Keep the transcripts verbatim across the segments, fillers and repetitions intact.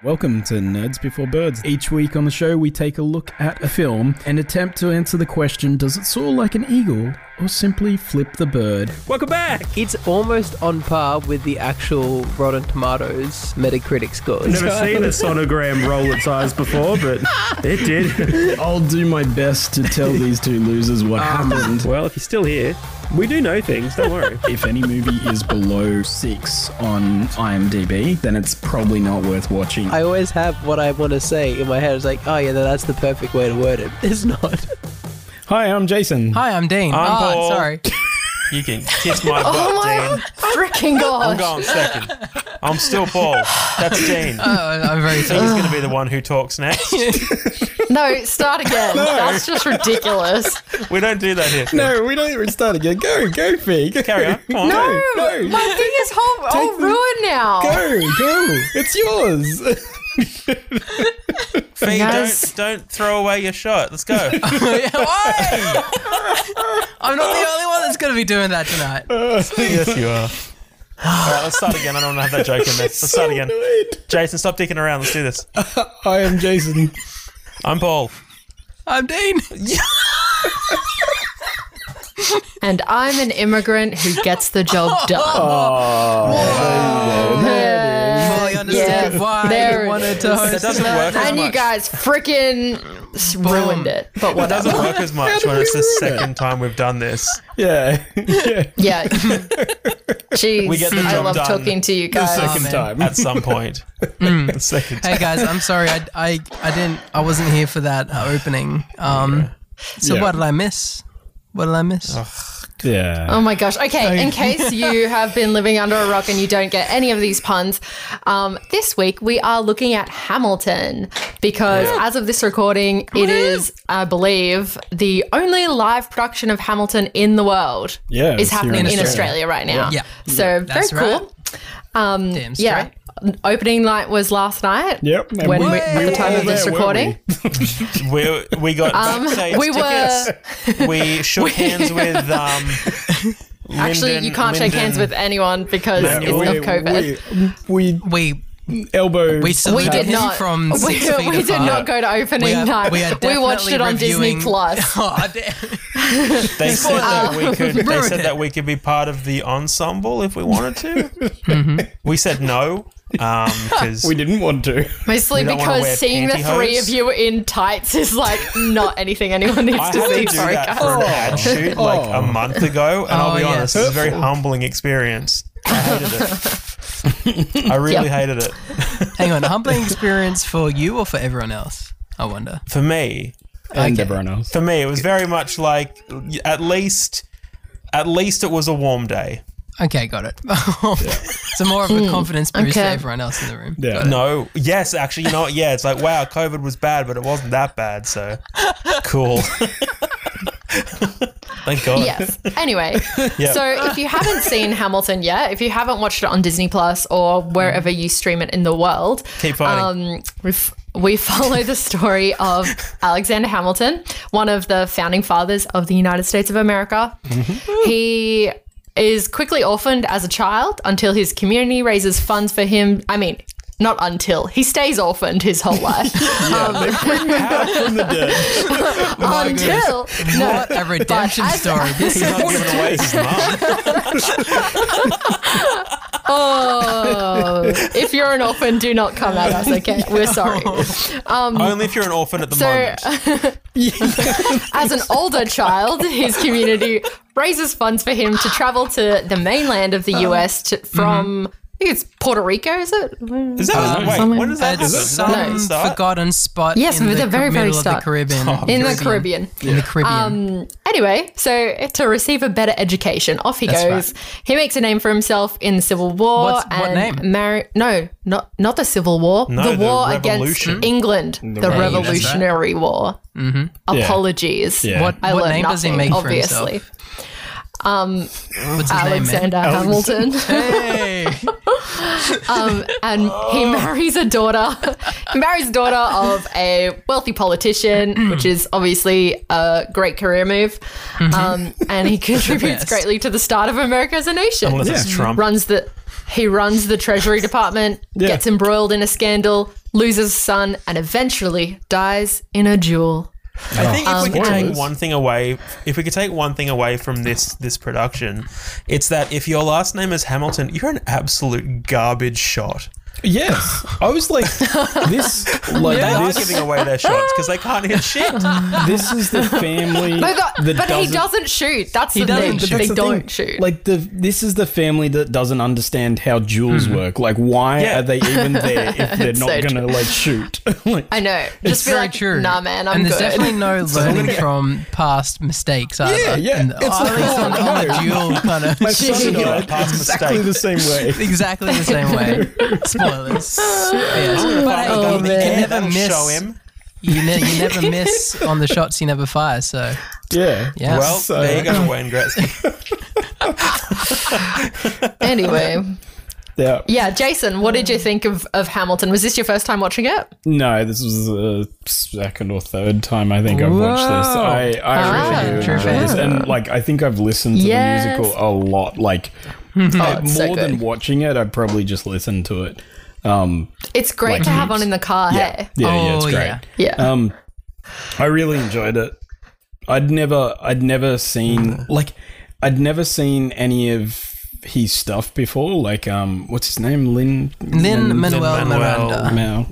Welcome to Nerds Before Birds. Each week on the show, we take a look at a film and attempt to answer the question, does it soar like an eagle or simply flip the bird? Welcome back! It's almost on par with the actual Rotten Tomatoes Metacritic scores. Never seen a sonogram roll its eyes before, but it did. I'll do my best to tell these two losers what happened. Well, if you're still here, we do know things, don't worry. If any movie is below six on IMDb, then it's probably not worth watching. I always have what I want to say in my head. It's like, oh yeah, that's the perfect way to word it. It's not. Hi, I'm Jason. Hi, I'm Dean. I'm oh, Paul. sorry. You can kiss my butt, Oh my Dean. freaking god! I'm going second. I'm still Paul. That's Dean. Oh, I'm very He's sorry. going to be the one who talks next. No, start again. That's just ridiculous. We don't do that here. No, we don't even start again. Go, go, Fig. Carry on. Come on. No, no. my thing is whole, all Take the- ruined now. Go, go. It's yours. Fee, Guys. don't, don't throw away your shot. Let's go. Why? I'm not the only one that's going to be doing that tonight. Yes, you are. All right, let's start again. I don't want to have that joke in there. Let's start again. Jason, stop dicking around. Let's do this. Hi, I'm Jason. I'm Paul. I'm Dean. And I'm an immigrant who gets the job done. Oh, Yeah. Fully understand Yeah, why there you it wanted to is. host That doesn't tonight. work as And you much. guys freaking s- ruined it. But It whatever. doesn't work as much when it's the second time we've done this. yeah. yeah. Yeah. Jeez. We get the I job love done. talking to you guys. Second man. time. At some point. The second time. Hey guys, I'm sorry. I, I, I didn't. I wasn't here for that uh, opening. Um, so Yeah. what did I miss? What did I miss? Yeah. Oh my gosh. Okay, in case you have been living under a rock and you don't get any of these puns, um, this week we are looking at Hamilton because as of this recording, it is, I believe, the only live production of Hamilton in the world Yeah, is it's here happening in in Australia. Australia right now. Yeah. So That's very cool. Um, Damn yeah. straight. Opening night was last night. Yep. and When we- we, at the time of this there, weren't recording. We, we got Um, backstage we were- tickets. We shook hands with um, Actually, Lyndon- you can't shake hands Lyndon- with anyone because Manuel. it's we? of COVID. We, we, We we elbow. we We saluted did him not. from we six feet we did apart. not go to opening We are, night. we, are We watched definitely it on Disney reviewing- Plus. Oh, damn. They said that we could. They Ruined said it. that we could be part of the ensemble if we wanted to. We said no because We didn't want to. Mostly We don't wanna because wear seeing the three pantyhose. of you in tights is like not anything anyone needs I to had see. to do Sorry, that guys. for an ad shoot like a Oh. month ago, and I'll Oh, be yes. honest, it was a very humbling experience. I hated it. I really Yep. hated it. Hang on, a humbling experience for you or for everyone else? I wonder. For me, And Okay. everyone else. for me, it was very much like at least, at least it was a warm day. Okay, got it. So more of a confidence boost Okay. for everyone else in the room. Yeah. No, yes, actually, you know what? Yeah, it's like wow, COVID was bad, but it wasn't that bad. So cool. Thank God. Yes. Anyway, Yeah. so if you haven't seen Hamilton yet, if you haven't watched it on Disney Plus or wherever you stream it in the world, Keep fighting. um, we f- we follow the story of Alexander Hamilton, one of the founding fathers of the United States of America. He is quickly orphaned as a child until his community raises funds for him. I mean, not until. He stays orphaned his whole life. Um, From the dead. until. No, What a redemption as- story. This He's is not giving away his mum. Oh, if you're an orphan, do not come at us, okay? We're sorry. Only if you're an orphan at the So, moment. as an older child, his community raises funds for him to travel to the mainland of the U S to, from, I think it's Puerto Rico, is it? Is that wait? somewhere- When does that happen? It's Does that happen at some the start? forgotten spot Yes, in with the the very, very middle of the start. Caribbean. In the Caribbean. In the Caribbean. Um, anyway, so to receive a better education, off he That's goes. right. He makes a name for himself in the Civil War. What's- what and name? Marry, no, not not the Civil War. No, the the war Revolution. against England. The, Revolution. Revolutionary War. Mm-hmm. Apologies. Yeah. What- I what learned name does he nothing, make for obviously. What's his Alexander Hamilton. name, man? Hey. um, and he marries a daughter. He marries a daughter of a wealthy politician, which is obviously a great career move. Um, and he contributes best. greatly to the start of America as a nation. Unless it's Trump. Runs the he runs the Treasury Department, Yeah. gets embroiled in a scandal, loses a son, and eventually dies in a duel. I think if we could spoilers. take one thing away, if we could take one thing away from this this production, it's that if your last name is Hamilton, you're an absolute garbage shot. Yes, I was like, this, like They are this, giving away their shots because they can't hit shit. this is the family No, that- that but doesn't. he doesn't shoot. That's the doesn't thing. shoot. They That's the don't thing. shoot. Like the this is the family that doesn't understand how duels work. Like, why Yeah. are they even there if they're It's not so gonna like shoot? Like, I know. Just be very like, true. nah, man, I'm and there's good. definitely no learning from past mistakes either. Yeah, yeah. And, It's oh, at like, least on, oh, on the no. duel kind of my son Yeah, died past exactly mistake. the same way. exactly the same way. Spoilers. Yes. But hey, Oh, you, man. you never That'll miss. show him. You, ne- you never miss on the shots you never fire. So Yeah. yeah. Well, So- there you go, Wayne Gretzky. Anyway, Yeah. yeah, Jason, what did you think of, of Hamilton? Was this your first time watching it? No, this was the second or third time I think I've watched this. Whoa. I, I Ah. really True enjoyed this. fan. And like I think I've listened to Yes. the musical a lot. Like uh, Oh, it's so more than good. watching it, I probably just listened to it. Um It's great Like to have heaps. on in the car, yeah. hey? Yeah, yeah, it's Oh, great. yeah. Yeah. Um I really enjoyed it. I'd never I'd never seen like I'd never seen any of his stuff before. Like um what's his name? Lin Lin Manuel Lin-Manuel. Miranda. Mal.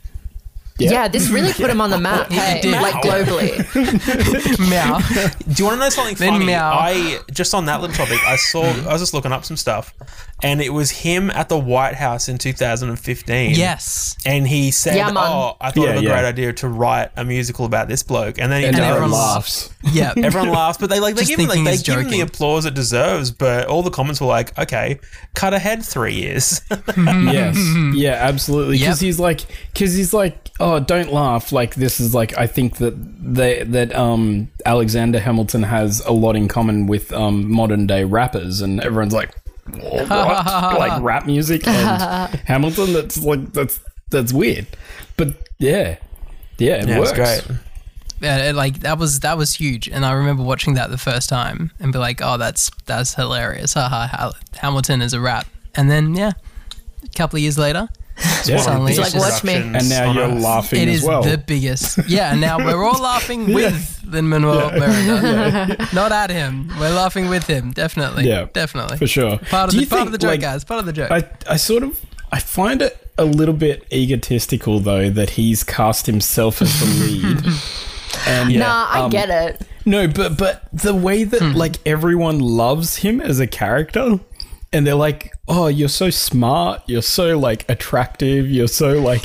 yeah. this really put him on the map, hey? did. Like globally. Meow. Do you want to know something Then funny? meow. I just on that little topic, I saw. I was just looking up some stuff, and it was him at the White House in two thousand fifteen. Yes. And he said, Yeah, man. "Oh, I thought Yeah, of a yeah. great idea to write a musical about this bloke." And then he And does. everyone everyone laughs. laughs. Yeah. Everyone laughs, but they like they Just give him like thinking they he's give him the joking. applause it deserves. But all the comments were like, "Okay, cut ahead three years." Yes. Yeah, absolutely. Because Yep. he's like, because he's like, oh, don't laugh. Like this is like, I think that they that um Alexander Hamilton has a lot in common with um modern day rappers, and everyone's like, what? Like rap music and Hamilton. That's like that's that's weird, but yeah, yeah, it yeah, works. it's great. Yeah, it, like that was that was huge, and I remember watching that the first time and be like, "Oh, that's that's hilarious!" Haha, Hal- Hamilton is a rap, and then yeah, a couple of years later, Yeah. Suddenly He's it's like, just- watch me. And now you're laughing it as is well. the biggest. Yeah, and now we're all laughing with Lin Manuel Miranda, not at him. We're laughing with him, definitely. Yeah, definitely for sure. Part of Do the you part think, of the joke, like, guys. Part of the joke. I, I sort of I find it a little bit egotistical though that he's cast himself as the lead. And Nah, I um, get it. No, but but the way that Hmm. like everyone loves him as a character, and they're like, "Oh, you're so smart. You're so like attractive. You're so like."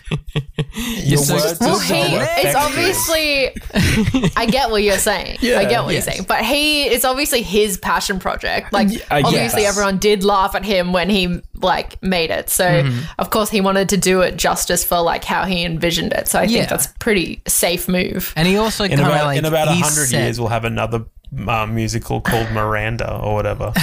You're so words Well, are he, so it's effective. obviously. I get what you're saying. Yeah. I get what Yes. you're saying. But he, it's obviously his passion project. Like, Yeah, I obviously, guess. everyone did laugh at him when he like made it. So, Mm-hmm. of course, he wanted to do it justice for like how he envisioned it. So, I Yeah. think that's a pretty safe move. and he also In kind of about like in about a he hundred said- years, we'll have another um, musical called Miranda or whatever.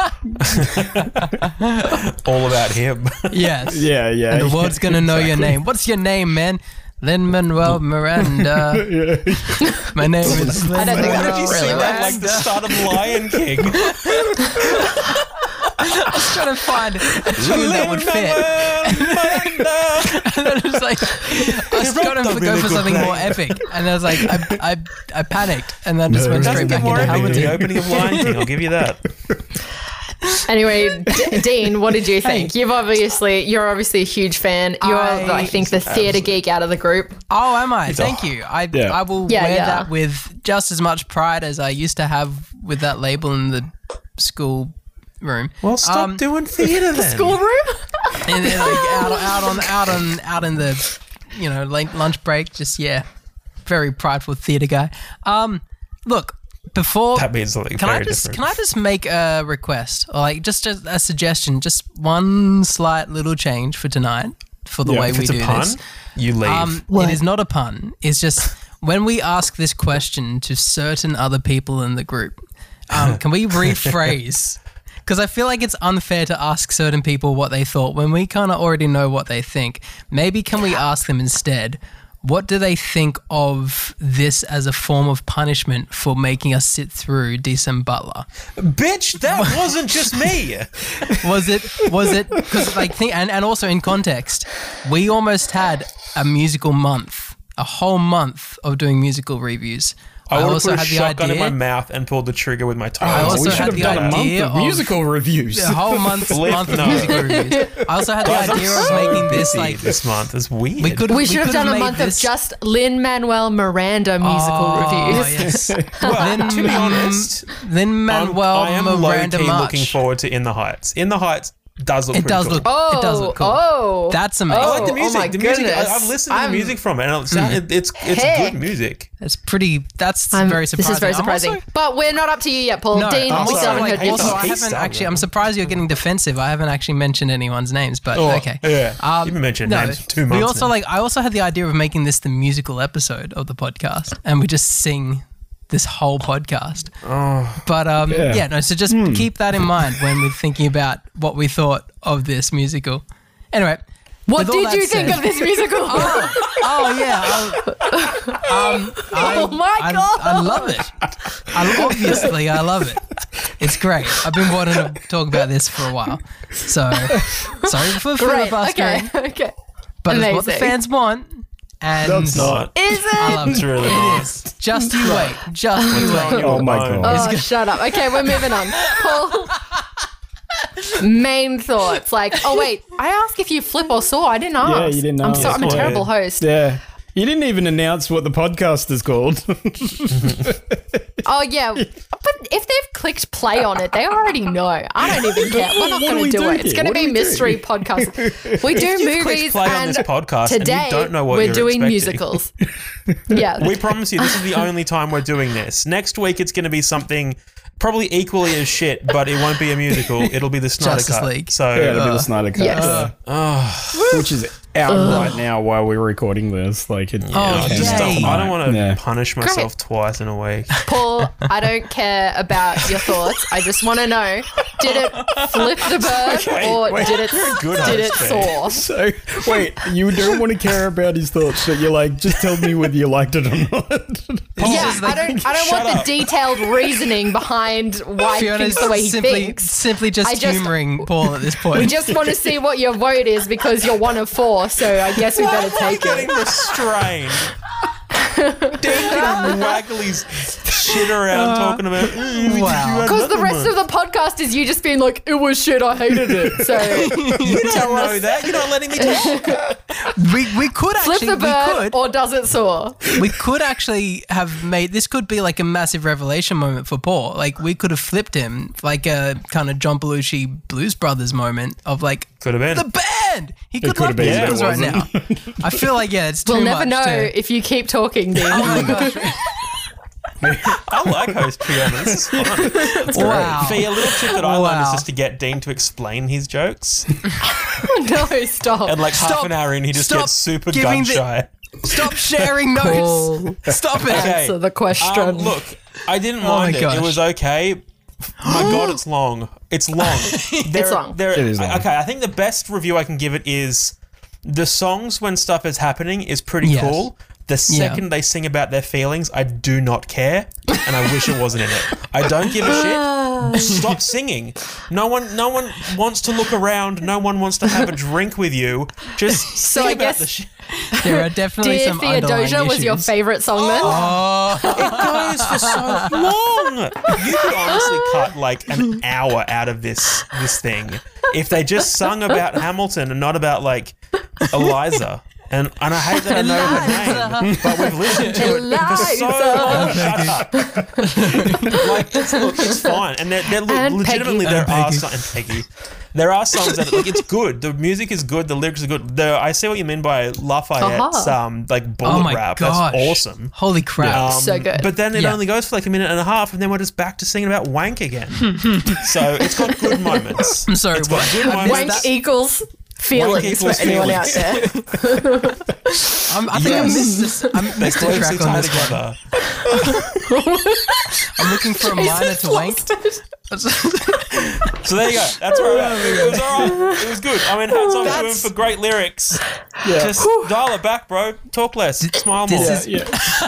All about him. Yes. Yeah, yeah. And the world's gonna know your name. What's your name, man? Lin Manuel Miranda. My name is Lin I don't think Why that's did you really say that right. like the start of Lion King? I was trying to find a tune that would fit. And then it was like, I was wrote trying to the go really for good something play. more epic. And I was like, I, I, I panicked. And then just No. went It straight doesn't back get more into epic than the Hamilton. opening of Lion King. I'll give you that. Anyway, D- Dean, what did you think? You've obviously, you're obviously a huge fan. You're, I, I- think, the theatre geek out of the group. Oh, am I? Thank you. I Yeah. I will Yeah, wear yeah. that with just as much pride as I used to have with that label in the school room. Well, stop Um, doing theatre then. Schoolroom? And then like out, out on out on out in the you know late lunch break, just yeah, very prideful theatre guy. Um, look before That means something can very I just different. can I just make a request or like just a, a suggestion, just one slight little change for tonight for the Yeah, way if we it's a do pun, this. you leave. Um, it is not a pun. It's just when we ask this question to certain other people in the group, um, can we rephrase? Because I feel like it's unfair to ask certain people what they thought when we kind of already know what they think. Maybe can we ask them instead, what do they think of this as a form of punishment for making us sit through Decent Butler? Bitch, that wasn't just me. Was it? Was it? Because like, think, and and also in context, we almost had a musical month, a whole month of doing musical reviews. I, I would also have put a had the shotgun idea. in my mouth and pulled the trigger with my tongue. I also we had should have the done a month idea of of- musical reviews. A whole month, Flip, month of no. musical reviews. I also had the Guys, I'm idea of so making this busy like this month. It's weird. we could. We should have could done a made month this, of just Lin-Manuel Miranda musical oh, reviews. Yes. Well, Lin- to be honest, Lin I'm, Manuel I am Miranda low-key March. looking forward to In the Heights. In the Heights does look It pretty does cool. look. Oh, it does look cool. oh. That's amazing. I like the Oh, music. oh my the music. goodness. I, I've listened to I'm- the music from it, and it sound, it, it's it's Heck. good music. It's pretty. That's I'm- very surprising. This is very I'm surprising. also- but we're not up to you yet, Paul. No, Dean, I'm we sorry. still haven't Like, heard your also, I thoughts. He's haven't starting actually. it. I'm surprised you're getting defensive. I haven't actually mentioned anyone's names, but Oh, okay. yeah. Um, You've been mentioning names for two We months also now. like. I also had the idea of making this the musical episode of the podcast, and we just sing this whole podcast. Oh. But um, yeah. Yeah. no. So just keep that in mind when we're thinking about what we thought of this musical. Anyway, What with all did that you think said- of this musical? Oh yeah. I, um, I, Oh my I, God. I love it. I, obviously, I love it. It's great. I've been wanting to talk about this for a while. So sorry for Great. filibustering, Okay. Okay. but it's what the Amazing. fans want. And It's not. Is I it? love It's it. really It not. is. Just you wait. Just you wait. Oh my god. Oh, shut up. Okay, we're moving on. Paul. Main thoughts. Like, oh wait, I asked if you flip or saw. I didn't ask. Yeah, you didn't I'm ask. so I'm a Yeah. terrible host. Yeah. You didn't even announce what the podcast is called. Oh yeah, but if they've clicked play on it, they already know. I don't even care. We're not What do going to we do, do it. It's here? going to What do be we do? mystery podcast. We do If you've clicked movies play on and this podcast and you today don't know what we're you're doing expecting. musicals. Yeah. We promise you, this is the only time we're doing this. Next week, it's going to be something probably equally as shit, but it won't be a musical. It'll be the Snyder Justice Cut. League. So Yeah, it'll be the Snyder Cut. Yes. yeah. Which is out right now while we're recording this. Like it, Oh, I came just out don't, I tonight. don't want to Yeah. punish myself twice in a week. Paul, I don't care about your thoughts. I just want to know: did it flip the bird, Okay, or wait, did it you're a good did it host, soar? So wait, you don't want to care about his thoughts, but you're like, just tell me whether you liked it or not. Yeah, just I like- don't. I don't Shut want up. the detailed reasoning behind why he Fiona's thinks the way he simply, thinks. simply just, I just- humoring Paul at this point. We just want to see what your vote is because you're one of four. So I guess we Why better am I take getting it. restrained? Dean can waggle his shit around talking about. "Mm, we Wow. did Because the another rest one." of the podcast is you just being like, it was shit, I hated it. So You don't tell know us. that. You're not letting me talk. we, we could flip actually the we bird could or does it soar? we could actually have made this could be like a massive revelation moment for Paul. Like we could have flipped him like a kind of John Belushi Blues Brothers moment of like Could have been. the band. He could could love have been, but it musicals right now. wasn't. I feel like yeah, it's too We'll never much know to- if you keep talking, Dean. Oh my gosh! I like host Fiona. This is fun. Wow. Fee, a little tip that I learned is Wow. just to get Dean to explain his jokes. No, stop. And like half Stop. an hour in, he just Stop gets super giving gun the- shy. Stop sharing notes. Paul, Stop it. Okay. answer the question. Um, look, I didn't Oh my mind it. gosh. It was okay. My God, it's long. It's long. There- long. there- It is long. Okay, I think the best review I can give it is the songs when stuff is happening is pretty Yes. cool. The second they sing about their feelings, I do not care, and I wish it wasn't in it. I don't give a shit. Stop singing. No one, no one wants to look around. No one wants to have a drink with you. Just So sing I about guess- the shit. There are definitely Dear some underlying Theodosia was your issues. favorite song then? Oh, It goes for so long. You could honestly cut like an hour out of this this thing if they just sung about Hamilton and not about like Eliza. And and I hate that I know her name, but we've listened to it for so long. Shut up. Like it's look, it's fine, and there, there look, And legitimately Peggy. there And are Peggy. songs. And Peggy. There are songs that like it's good. The music is good. The lyrics are good. The I see what you mean by Lafayette's Uh-huh. um like bullet oh my rap. gosh! That's awesome. Holy crap! Um, So good. But then it Yeah. only goes for like a minute and a half, and then we're just back to singing about wank again. So it's got good moments. I'm sorry, It's got what? good I moments. missed Wank that. equals feelings equals for anyone feelings. out there. I'm, I think I Yes. missed this. I missed the Closely track on tied this one. together. I'm looking for a minor to wank. So there you go. That's where I'm at. It was all right. It was good. I mean, hats off to him That's- for great lyrics. Yeah. Just dial it back, bro. Talk less. Smile more. This is Yeah.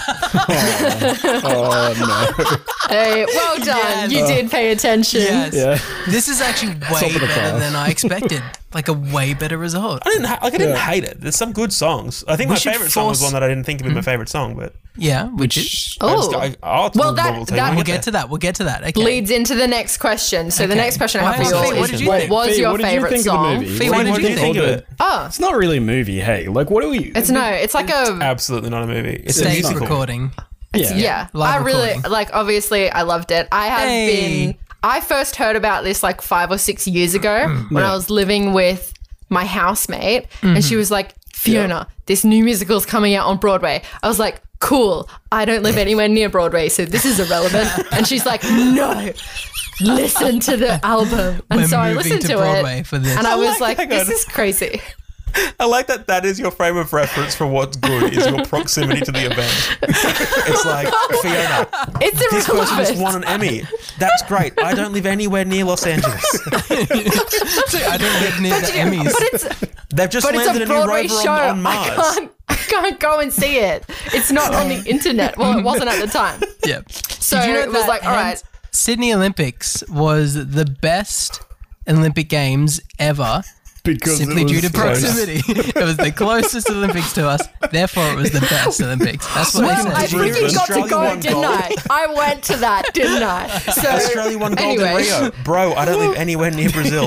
oh, oh Hey, well done. Yes. You did pay attention. yes. no. Yeah. This is actually way of the better class. than I expected. Like a way better result. I didn't ha- like. I didn't Yeah. hate it. There's some good songs. I think We my should favorite song was force- one that I didn't think would be my favorite song, but Yeah, which is. I just, Oh, I, I'll, Well, we'll, that- we'll, tell you that- when we We'll there. get to that. We'll get to that. Okay. leads into the next question. So the Okay. next question I Well, have for hang you on, all Fee, what is did you what think? was Fee, your what did you favorite think song? of the movie? Fee, what did you think of it? Oh, It's not really a movie. Hey, like, what do we? it's no, it's like a Absolutely not a movie. It's a Stage musical. recording. yeah. yeah. Live I really recording. like. Obviously, I loved it. I have Hey. been. I first heard about this like five or six years ago when I was living with my housemate, and she was like, "Fiona, this new musical's coming out on Broadway." I was like, "Cool. I don't live anywhere near Broadway, so this is irrelevant." And she's like, "No, listen to the album." And We're so I moving listened to to, Broadway it, for this. and I was like- like, hang on. "This is crazy." I like that that is your frame of reference for what's good is your proximity to the event. It's like, Fiona, It's this person just irrelevant. won an Emmy. That's great. I don't live anywhere near Los Angeles. I don't live near the Emmys. But it's They've just but it's landed a a, new Broadway rover show. on, on I Mars. can't, I can't go and see it. It's not on the internet. Well, it wasn't at the time. Yeah. So it was that like, all right. Sydney Olympics was the best Olympic Games ever, Because simply it was due to close. proximity. It was the closest Olympics to us, therefore it was the best Olympics. That's what Well, they I said. freaking got to Australia go, won didn't gold. I? I went to that, didn't I? So Australia won gold anyway, in Rio. Bro, I don't live anywhere near Brazil.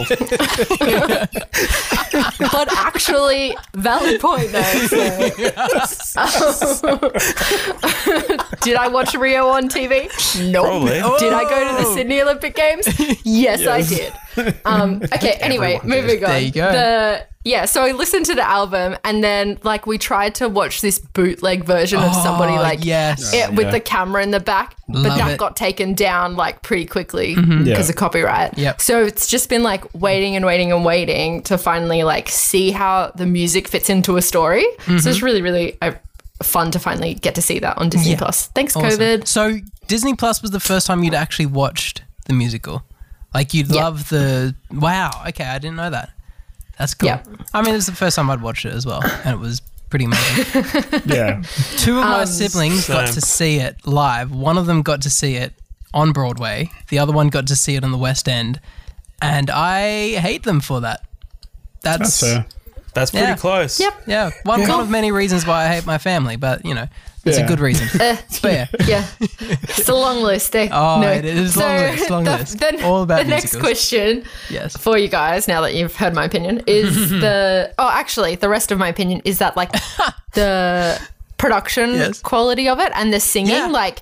but actually, valid point though. So. Did I watch Rio on T V? Nope. Probably. Did I go to the Sydney Olympic Games? Yes, I did. Um, okay, anyway, Everyone moving on. There you go. The, yeah, so I listened to the album and then like we tried to watch this bootleg version of somebody Oh, like yes. it with Yeah. the camera in the back, but Love that it. got taken down like pretty quickly because Yeah. of copyright. Yep. So it's just been like waiting and waiting and waiting to finally like see how the music fits into a story. So it's really, really uh, fun to finally get to see that on Disney Yeah. Plus. Thanks, Awesome. COVID. So Disney Plus was the first time you'd actually watched the musical. Like you'd Yeah. love the wow. Okay, I didn't know that. That's cool. Yeah. I mean, it was the first time I'd watched it as well, and it was pretty amazing. Yeah. Two of my Um, siblings got Same. to see it live. One of them got to see it on Broadway. The other one got to see it on the West End, and I hate them for that. That's, That's fair. That's pretty Yeah. close. Yep. yeah, one, one of many reasons why I hate my family, but you know, it's Yeah. a good reason. Uh, But yeah. yeah, it's a long list. Eh? Oh, no. it is long list, long the, list. The, All about the next musicals. question Yes. for you guys, now that you've heard my opinion, is the oh, actually, the rest of my opinion is that like the production Yes. quality of it and the singing, Yeah. like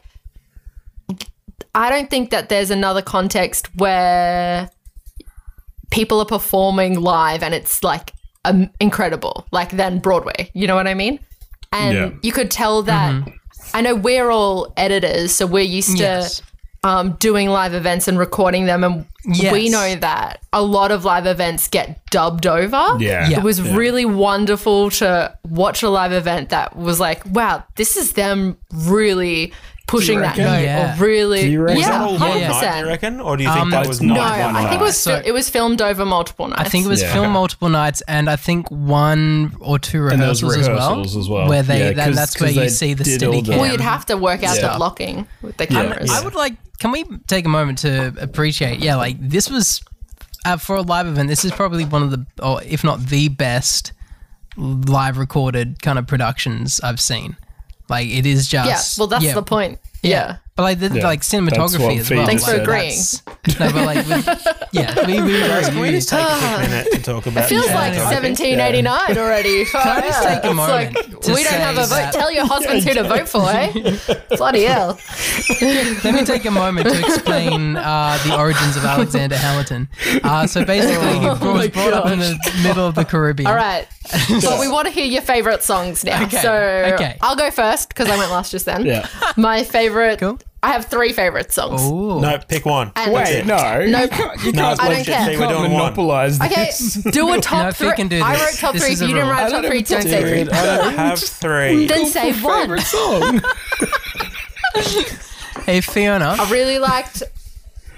I don't think that there's another context where people are performing live and it's like um, incredible, like than Broadway. You know what I mean? And Yeah. you could tell that. I know we're all editors, so we're used Yes. to um, doing live events and recording them, and Yes. we know that a lot of live events get dubbed over. Yeah. Yeah. It was really wonderful to watch a live event that was like, wow, this is them really pushing that reckon? note, Yeah. or really, Do you reckon? Was yeah, that all one hundred night, do you percent. reckon? Or do you Um, think that was not No, one I night? think it was So- it was filmed over multiple nights. I think it was Yeah. filmed Okay. multiple nights, and I think one or two And there was rehearsals, rehearsals as, well, as well. where they Yeah, that, 'cause- that's where 'cause you they see the did steady all the- cam. well, you'd have to work out Yeah. the blocking with the cameras. I would like. Can we take a moment to appreciate? Yeah, like this was uh, for a live event. This is probably one of the, or if not the best, live recorded kind of productions I've seen. Like it is just. Yeah, well, that's yeah, the point. Yeah. But like the Yeah. like That's what cinematography as Fee well. just Thanks for like, agreeing. that's- No, but like, with, yeah, we we Guys, agree. can we just take a quick minute to talk about It feels the like Yeah. seventeen eighty-nine already. Can I just take a moment to we don't have a say vote. that- Tell your husbands who to vote for, eh? Bloody hell. Let me take a moment to explain uh, the origins of Alexander Hamilton. Uh, so basically, he was my brought up in the middle of the Caribbean. All right. But we want to hear your favorite songs now. Okay, So okay. I'll go first because I went last just then. Yeah. My favorite. Cool. I have three favorite songs. Ooh. No, pick one. And- That's Wait, it. no. No, You can't, you No, can't, it's I don't bullshit. care. See, you we're can't doing one. monopolize Okay, this. do a top No, Fee three. can do I this. wrote top This three. is If a you didn't rule. write I top don't three, even don't say Dude, three. I don't Have three. Then say one. favorite song. Hey, Fiona. I really liked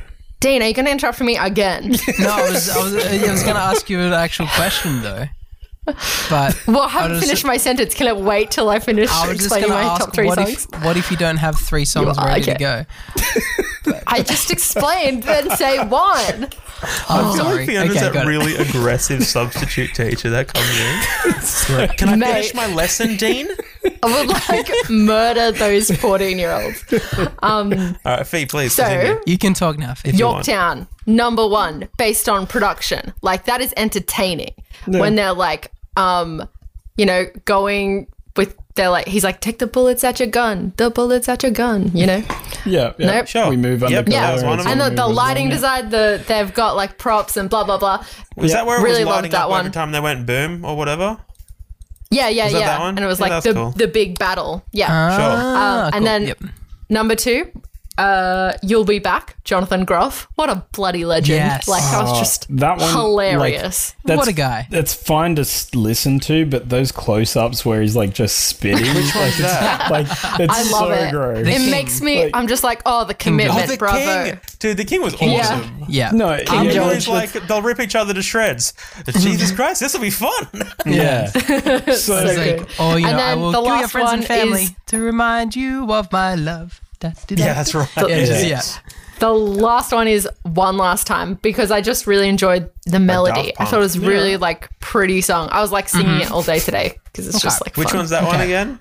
Dean, are you going to interrupt me again? No, I was I was I was going to ask you an actual question though. But Well, I I haven't was- finished my sentence. Can it wait till I finish I was just explaining going to my ask, top three what songs? if what if you don't have three songs are, ready okay. to go? I just explained, then say one. I'm I feel sorry. like Fiona's Okay, that got it. really aggressive substitute teacher that comes in. Can I Mate. finish my lesson, Dean? I would like murder those fourteen-year-olds. Um, All right, Fee, please. so, continue. You can talk now. If you want. Yorktown, number one, based on production. Like, that is entertaining. When they're like, um, you know, going with, they're like, he's like, take the bullets at your gun, the bullets at your gun, you know? Yeah, yeah. Nope. Sure. We move Yep, undercover. that was one of And them. the, the we move lighting on. design, the they've got like props and blah, blah, blah. Was that where it really was loved lighting that up one. every time they went boom or whatever? Yeah, yeah, Was that yeah. that one? And it was Yeah, like that's the, cool. the big battle. Yeah. Ah, Um, and cool. then Yep. number two, uh, You'll Be Back, Jonathan Groff. What a bloody legend. Yes. Like, that was Oh, just that one, hilarious. That's, What a guy. That's fine to s- listen to, but those close-ups where he's like just spitting, Which one's that? like it's I love so it. gross. It King. makes me, Like- I'm just like, oh, the Oh, commitment, the bravo. king! Dude, the king was awesome. Yeah. Yeah. No, Um, yeah, you know, no, it's like they'll rip each other to shreds. Jesus Christ, this will be fun. yeah. so It's Okay. like, oh, you And know, I then will the kill your last friends and one family is- to remind you of my love. Da, da, da. Yeah, that's right. Yeah, just- Yeah. yeah. The last one is One Last Time because I just really enjoyed the melody. Daft I thought it was Punk. really like pretty song. I was like singing it all day today because it's just like Which fun. one's that one Okay. again?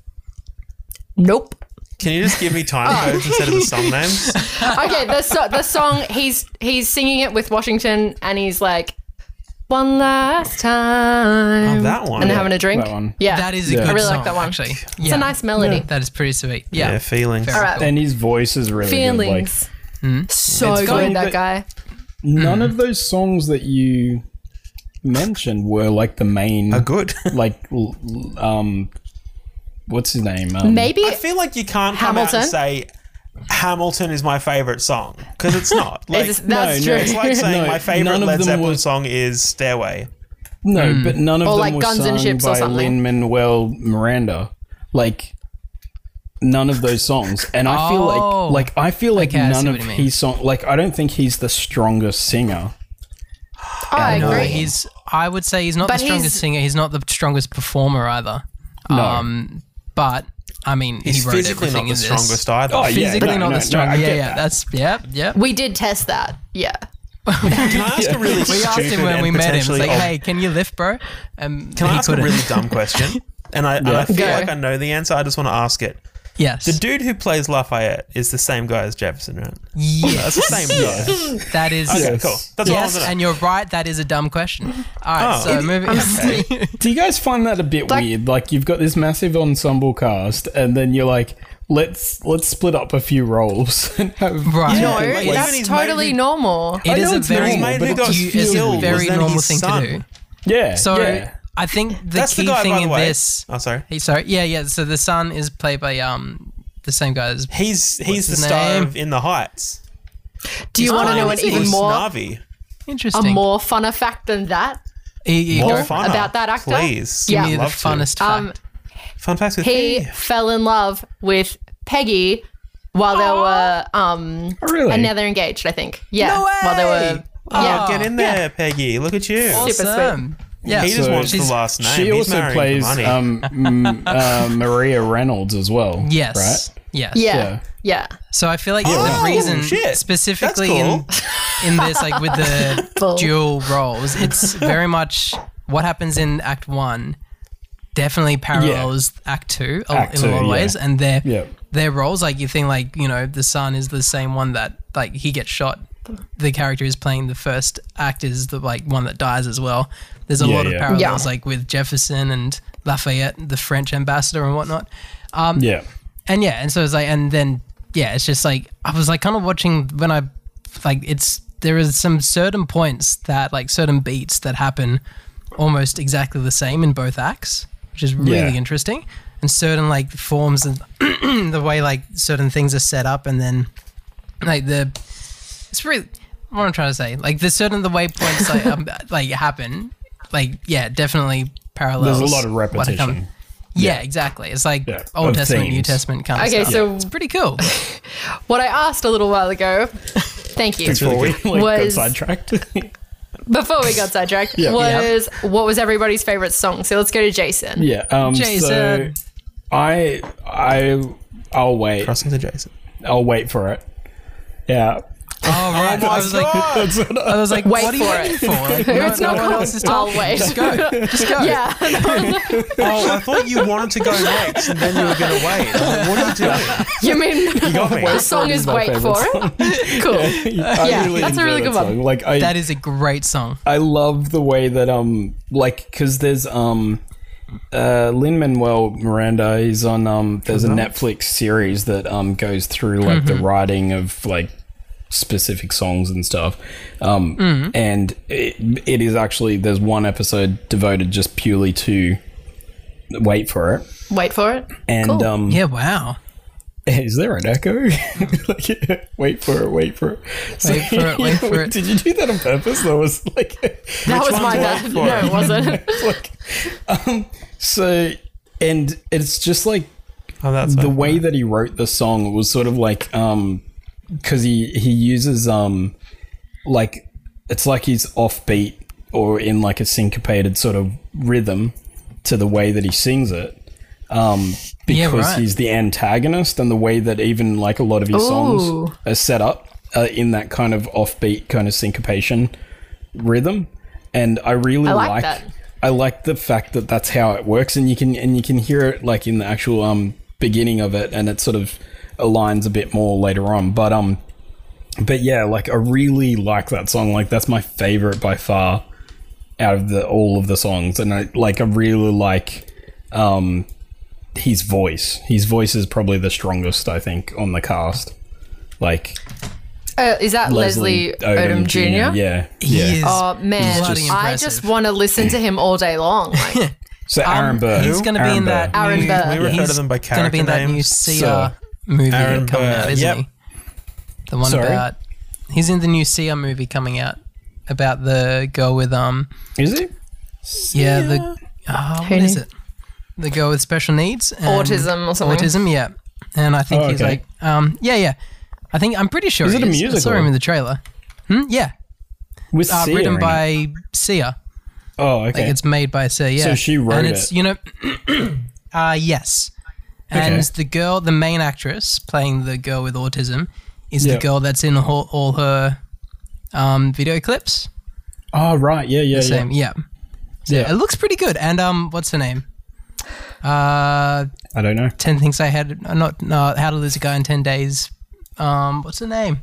Nope. Can you just give me time codes instead of the song names? Okay, the so- the song he's he's singing it with Washington and he's like one last time. Oh, that one. And they're Yeah, having a drink. that one. Yeah. That is a Yeah. good I really song, like that one. actually. It's Yeah. a nice melody. That is pretty sweet. Yeah, Yeah. feelings. Fair. All right. And his voice is really Feelings. So It's good, funny that that- guy. good. Like none of those songs that you mentioned were like the main, Are good. like, l- l- um, what's his name? Um, Maybe I feel like you can't come out Hamilton? and say Hamilton is my favorite song because it's not. Like, It's- that's no, true. it's like saying No, my favorite none of Led them Zeppelin were- song is Stairway. No, but none of Or them like were Guns sung N' Ships or by something. Lin-Manuel Miranda. Like none of those songs, and I feel Oh. like, like I feel like Okay, I see none what of you mean. his song. Like I don't think he's the strongest singer. I No, agree. he's. I would say he's not But the strongest he's- singer. He's not the strongest performer either. No. Um, but I mean, He's he wrote physically everything not the in this. strongest either. Oh, yeah, Physically no, not no, the no, strongest. I yeah, get yeah. that. That's yeah, yeah. We did test that. Yeah. Can I ask a really We asked him stupid when and we met him. It's potentially like, ob- hey, can you lift, bro? Um, Can I he ask a couldn't. really dumb question? And I, and I feel Go. like I know the answer. I just want to ask it. Yes. The dude who plays Lafayette is the same guy as Jefferson, right? yes. That's the same guy. That is. Okay, Yes. cool. That's all I Yes, want to know. and you're right. That is a dumb question. All right, Oh. so moving. Do you guys find that a bit Like- weird? Like you've got this massive ensemble cast, and then you're like, let's let's split up a few roles and have Right. No, Yeah, even that's his totally mate who- normal. It I is know a it's very, normal, His mate but who it got you- it's killed a was very then normal his thing son. to do. yeah. So yeah. I think the That's key the guy, thing by the in way. this. Oh, sorry. Hey, sorry. Yeah, yeah. So the son is played by um the same guy as. He's he's the his star name? of In the Heights. Do you want to know an even more Navi. a Interesting. more funner fact than that? You- you More go- funner, about that actor? Please. Give Yeah. me the Love to. funnest Um, fact. Fun facts with He me. fell in love with Peggy while they were um Oh, really? and now they're engaged, I think. Yeah. No While they way! were Oh, yeah. get in there, Peggy. Look at you. Super sweet. Awesome. Yeah. He just So wants the she's- last name. She He's also marrying plays for money. um, m- uh, Maria Reynolds as well. Yes. Right? Yes. Yeah. Yeah. Yeah. So I feel like Oh, the reason shit. specifically That's in in this, like with the Bull. dual roles, it's very much what happens in Act One. Definitely parallels Act Two a- Act in a lot two, of yeah. ways, and their Yeah. their roles, like you think, like you know, the son is the same one that like he gets shot. The character is playing the first act is the like one that dies as well. There's a Yeah, lot of yeah. parallels, Yeah. like with Jefferson and Lafayette, the French ambassador and whatnot. Um, Yeah. and yeah, and so it's like, and then yeah, it's just like I was like kind of watching when I like it's there is some certain points that like certain beats that happen almost exactly the same in both acts, which is really Yeah. interesting. And certain like forms and the way like certain things are set up, and then like the it's really what I'm trying to say. Like there's certain the way points like um, like happen, like yeah, definitely parallels. There's a lot of what it come- repetition. Yeah, exactly. It's like Yeah, Old of Testament, New themes. Testament kind of Okay, stuff. so It's pretty cool. what I asked a little while ago, Thank you. Before we like, got Was- sidetracked. Before we got sidetracked, Yeah. was what was everybody's favorite song? So let's go to Jason. yeah. Um, Jason. So I I I'll wait. Crossing to Jason. I'll wait for it. Yeah. Oh, right. I was like, That's what I, I was like, Wait what are you for waiting it. for? Like, no, It's not no one called else is I'll talking. wait. Just go. Just go. Yeah. Oh, I thought you wanted to go next and then you were going to wait. I'm like, what are you doing? You mean got me. the song is my Wait favorite for song. It? Cool. I Yeah, really that's a enjoy really that good one. song. Like I, That is a great song. I love the way that um like because there's um uh Lin Manuel Miranda. He's on um there's a Netflix series that um goes through like the writing of like specific songs and stuff. Um and it, it is actually there's one episode devoted just purely to Wait for It. Wait for it. And Cool. um Yeah, wow. is there an echo? Like, wait for it, wait for it. So, Wait for it, wait for it. Did you do that on purpose? That was like That was one's my Wait bad. for No, It? it wasn't. like, um, so, and it's just like Oh, that's the fine. way that he wrote the song was sort of like, um, because he he uses um, like it's like he's offbeat or in like a syncopated sort of rhythm to the way that he sings it. Um, Yeah, because right. he's the antagonist, and the way that even like a lot of his songs Ooh. are set up uh, in that kind of offbeat kind of syncopation rhythm, and I really I like, like that. I like the fact that that's how it works, and you can and you can hear it like in the actual um beginning of it, and it sort of aligns a bit more later on. But um, but yeah, like I really like that song. Like that's my favorite by far out of the all of the songs, and I like I really like um his voice. His voice is probably the strongest, I think, on the cast. Like Uh, is that Leslie, Odom, Junior? Yeah, He yeah. is Oh man, bloody I impressive. just want to listen to him all day long. Like, So Aaron Burr. He's going to be Aaron in Burr. that Aaron new, Burr. We refer to he's them by gonna be in that character new names. Sia So, movie Aaron coming Burr, out, isn't yep. he? The one Sorry? about he's in the new Sia movie coming out about the girl with um Is he? yeah the oh, what Who is knew? it? The girl with special needs, and Autism or something. Autism, yeah. And I think Oh, he's okay. like um yeah yeah. I think I'm pretty sure Is he it a is. I saw musical? him in the trailer. Hmm? Yeah, With uh, Sia written in it. by Sia. Oh, okay. Like it's made by Sia. Yeah. So she wrote and it's, it. You know, uh yes. And Okay. the girl, the main actress playing the girl with autism, is Yeah. the girl that's in all, all her um, video clips. oh, right. Yeah, yeah, The same, yeah. So Yeah. it looks pretty good. And um, what's her name? Uh, I don't know. ten things I had. uh, Not no. How to Lose a Guy in Ten Days. Um, what's her name?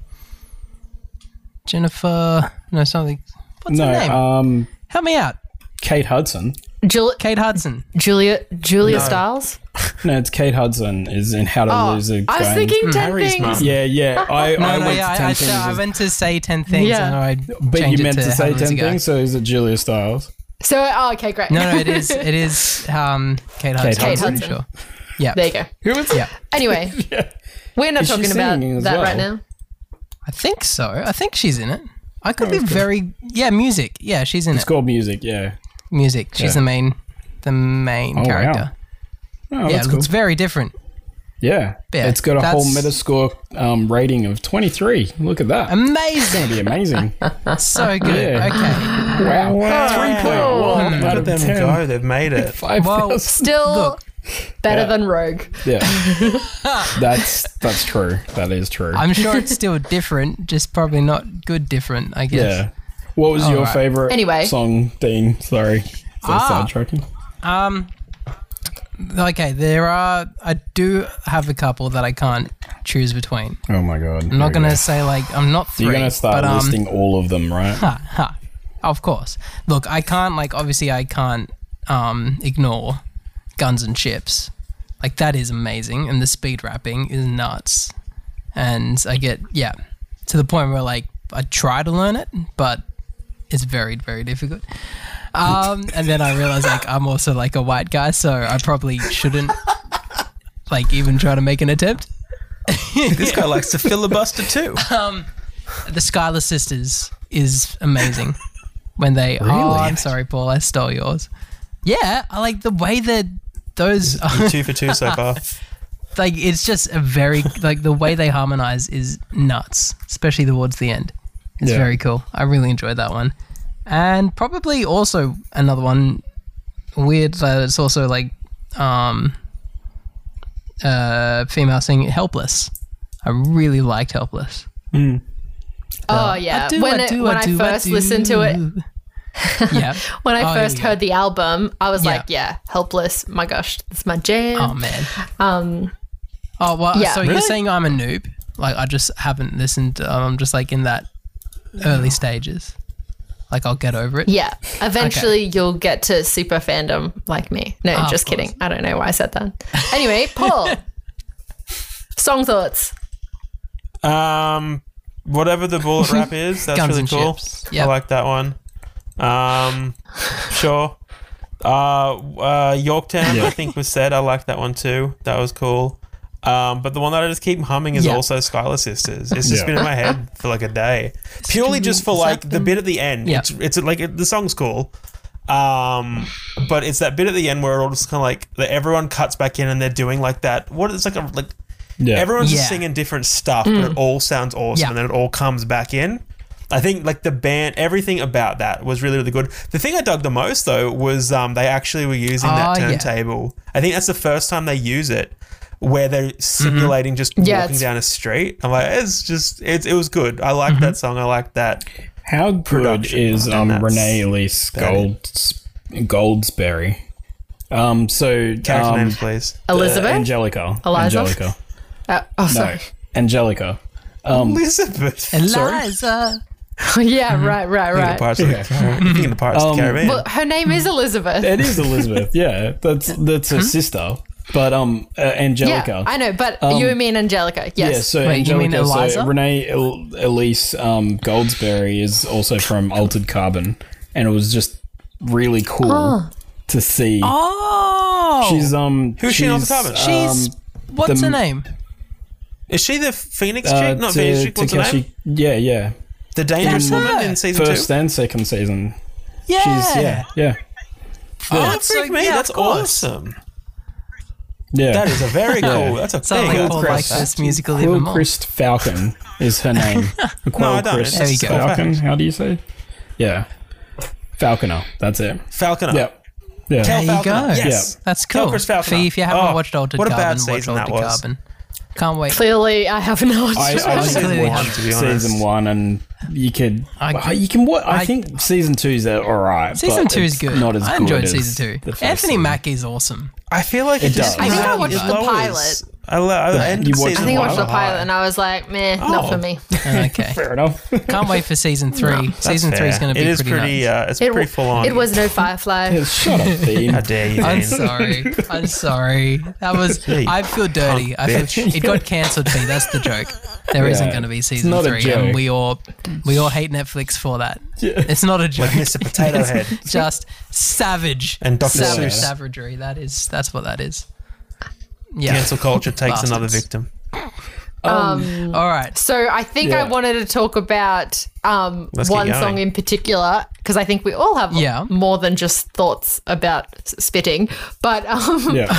Jennifer. No, something. What's no, her name? um, Help me out. Kate Hudson. Jul- Kate Hudson. Julia Julia No. Stiles. No, it's Kate Hudson is in How to Oh, Lose a Guy. I was in- thinking ten Harry's things. mum. Yeah, yeah. I, No, I no, went yeah, to I, ten I, things. I as- meant to say ten things, Yeah. and I but changed you meant it to How say Lose a ten Guy. things, so is it Julia Stiles? So oh, okay, great. No, no, it is. It is um, Kate Hudson. Kate I'm pretty Hudson. sure. Yeah. There you go. Who was Yeah. Anyway, Yeah. we're not Is she talking about singing as that well? right now. I think so. I think she's in it. I could Oh, be that's good. very yeah. Music. Yeah, she's in It's it. called music, yeah. Music. She's Yeah. the main, the main Oh, wow. character. Oh, Yeah, that's it cool. looks very different. Yeah. Yeah, It's got a whole that's- Metascore um, rating of twenty-three. Look at that. Amazing. It'd be amazing. So good. Yeah. Okay. Wow. three point one out Look at of them ten. go. They've made it. five Well, thousand. Still Look. better Yeah. than Rogue. Yeah. that's that's true. That is true. I'm sure it's still different, just probably not good different, I guess. yeah. What was your Alright. favorite Anyway. song, Dean? Sorry for Ah. sidetracking. Um. Okay, there are. I do have a couple that I can't choose between. Oh my god. I'm not gonna say like I'm not 3 You're gonna start but, um, listing all of them, right? Ha, ha. Of course. Look, I can't like obviously I can't um ignore Guns and Ships. Like that is amazing, and the speed rapping is nuts. And I get yeah to the point where like I try to learn it, but it's very very difficult. Um, and then I realize like I'm also like a white guy, so I probably shouldn't like even try to make an attempt. This guy likes to filibuster too. The Schuyler Sisters is amazing. When they oh, I'm sorry, Paul, I stole yours. Yeah, I like the way that those Two for two so far. like it's just a very like the way they harmonize is nuts, especially towards the end. It's Yeah. very cool. I really enjoyed that one, and probably also another one weird that it's also like um uh female singing "Helpless." I really liked "Helpless." Oh yeah, I do, when I it, do, when I I, do, I first do. listened to it, Yeah. when I Oh, first here we heard the album, I was Yeah. like, yeah, Helpless. My gosh, that's my jam. Oh man. Um, Oh well. Yeah. So Really? you're saying I'm a noob? Like I just haven't listened. Um, I'm just like in that early stages. Like I'll get over it. yeah, eventually you'll get to super fandom like me. No, Ah, of just course. kidding. I don't know why I said that. Anyway, Paul, song thoughts. Um, whatever the bullet rap is, that's Guns really and cool. Chips. I Yep. like that one. Um, sure. Uh, uh, Yorktown, Yeah. I think was said. I like that one too. That was cool. Um, but the one that I just keep humming is Yeah. also Skylar Sisters. It's just Yeah. been in my head for like a day, purely just for Is like that the the- bit at the end. Yeah. It's it's like it, the song's cool. Um, but it's that bit at the end where it all just kind of like that everyone cuts back in and they're doing like that. What it's like a like Yeah. everyone's Yeah. just singing different stuff, but it all sounds awesome, Yeah. and then it all comes back in. I think like the band, everything about that was really, really good. The thing I dug the most though was um, they actually were using that Oh, yeah. turntable. I think that's the first time they use it, where they're simulating just Yeah, walking it's- down a street. I'm like, it's just, it's, it was good. I liked Mm-hmm. that song. I liked that. How good production, is and um that's Renee Elise about Gold Goldsberry? Um, so Character um, names, please. Elizabeth. Angelica. Eliza? Angelica. Uh, oh, No, sorry. Angelica. Um, Elizabeth. Eliza. yeah, right, right, Thinking of right. Pirates of the Caribbean. Thinking of Pirates of the Um, Caribbean. Well, her name is Elizabeth. it is Elizabeth. Yeah, that's that's her sister. But um, uh, Angelica. Yeah, I know, but Um, you mean Angelica? Yes. Yeah, so Wait, you mean Angelica, so Eliza? Renee El- Elise um, Goldsberry is also from Altered Carbon, and it was just really cool Oh. to see. Oh. She's um, Who's she on she's, Altered Carbon? She's um, what's the- her name? Is she the Phoenix uh, chick? Not Ta- Phoenix chick. What's her name? Takeshi- Yeah, yeah. The Dangerous That's Woman her. in season First two. and second season. Yeah. She's yeah, yeah, Oh, Yeah. that freaked So, me. yeah, That's of course. awesome. yeah. That is a very cool. That's a Sounds big like Paul Chris. likes this musical even more. Quillcrist Falcon is her name. No, I don't. Quillcrist There you go. Falcon. How do you say? Yeah, Falconer. That's it. Falconer. Yep. Yeah. Kel There you Falconer. go. Yes. That's cool. Kel Chris Falconer. Fee, if you haven't Oh, watched Altered what a Carbon, bad watch season that Altered was. Carbon. Can't wait. Clearly, I have not. I, watched I it. just Clearly one, haven't. to be honest. season one, and you could. I- I, you can. What I, I- think season two is all right. Season but two is it's good. Not as I good enjoyed as season two. the first Anthony season. Mackie's awesome. I feel like it, It just. does. I think I watched it the lowers. pilot. I, lo- I The- ended you watched season I think I one watched the on a pilot high. and I was like, meh, not Oh. for me. Okay. Fair enough. Can't wait for season three. That's season three is fair. going to be It is pretty, pretty. nuts. Uh, it's It, pretty full on. it was no Firefly. Shut up, Dean. How dare you, I'm Dean? sorry. I'm sorry. That was. Hey, I feel dirty. I punk feel bitch. it got cancelled. Me. That's the joke. There Yeah. not going to be season not a three, joke. and we all we all hate Netflix for that. Yeah. It's not a joke. Like Mister Potato Head. Just savage And Doctor savage Seuss. savagery. That is. That's what that is. Yeah. Cancel culture takes another Bastards. victim. Um, All right. so I think Yeah. I wanted to talk about um, Let's get one going. song in particular because I think we all have Yeah. more than just thoughts about s- spitting. But um, Yeah.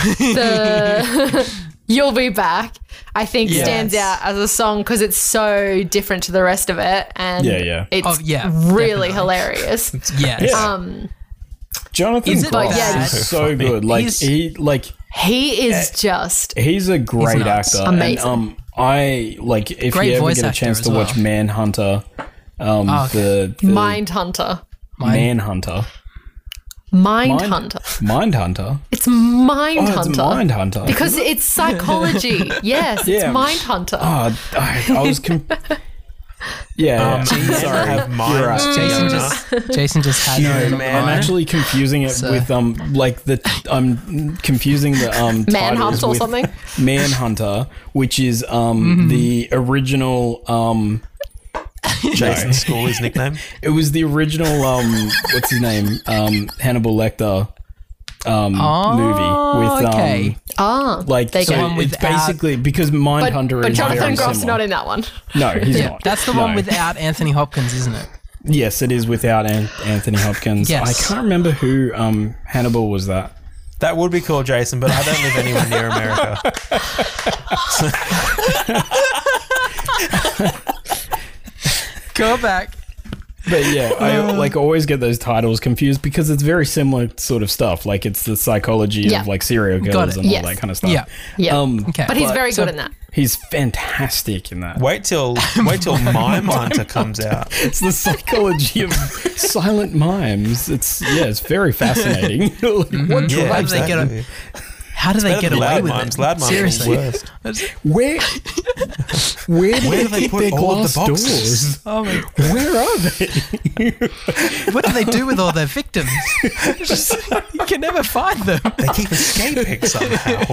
the "You'll Be Back" I think Yes. stands out as a song because it's so different to the rest of it, and Yeah, yeah. it's Oh, yeah, really definitely. hilarious. Yes. Yeah. Um, Jonathan Is it Groff bad? is so good. Like He's- he, like he is just he's a great nuts. actor. Amazing. And, um, I like if Great you ever voice get a actor chance as to watch well. Manhunter, um, Oh, the, the Mindhunter. Manhunter, Mindhunter. Mindhunter. It's Oh, Mindhunter. it's Mindhunter. Because it's psychology. Yes, Yeah. it's Mindhunter. Oh, I, I was. Com- yeah, Um, yeah. sorry. have mine. You're right. Jason just Jason just had No, it. I'm actually confusing it So- with um like the I'm confusing the um Manhunt titles or with something? Manhunter, which is um Mm-hmm. the original um Jason School, his nickname. it was the original um what's his name um Hannibal Lecter um Oh, movie with um okay. Ah, like They so go. one it's without- basically because but, Mindhunter but is Jonathan very Groff's similar. not in that one. No, he's Yeah, not. that's the No. one without Anthony Hopkins, isn't it? Yes, it is without An- Anthony Hopkins. Yes. I can't remember who um Hannibal was that. That would be cool, Jason, but I don't live anywhere near America. Go back. But yeah, I like always get those titles confused because it's very similar sort of stuff. Like it's the psychology Yeah. of like serial Got killers it. and all Yes. that kind of stuff. Yeah. Yeah. Um, Okay. but he's but- very so- good in that. He's fantastic in that. Wait till wait till Mime Hunter comes out. It's the psychology of silent mimes. It's yeah, it's very fascinating. Like, What How do drives they get exactly. a- How do they Better get than away loud with mimes. it? Loud mimes Seriously. are the worst. Where where do Where they do they keep put their all of glass the boxes? doors? Oh my, Where are they? what do they do with all their victims? Just, you can never find them. They keep escaping somehow.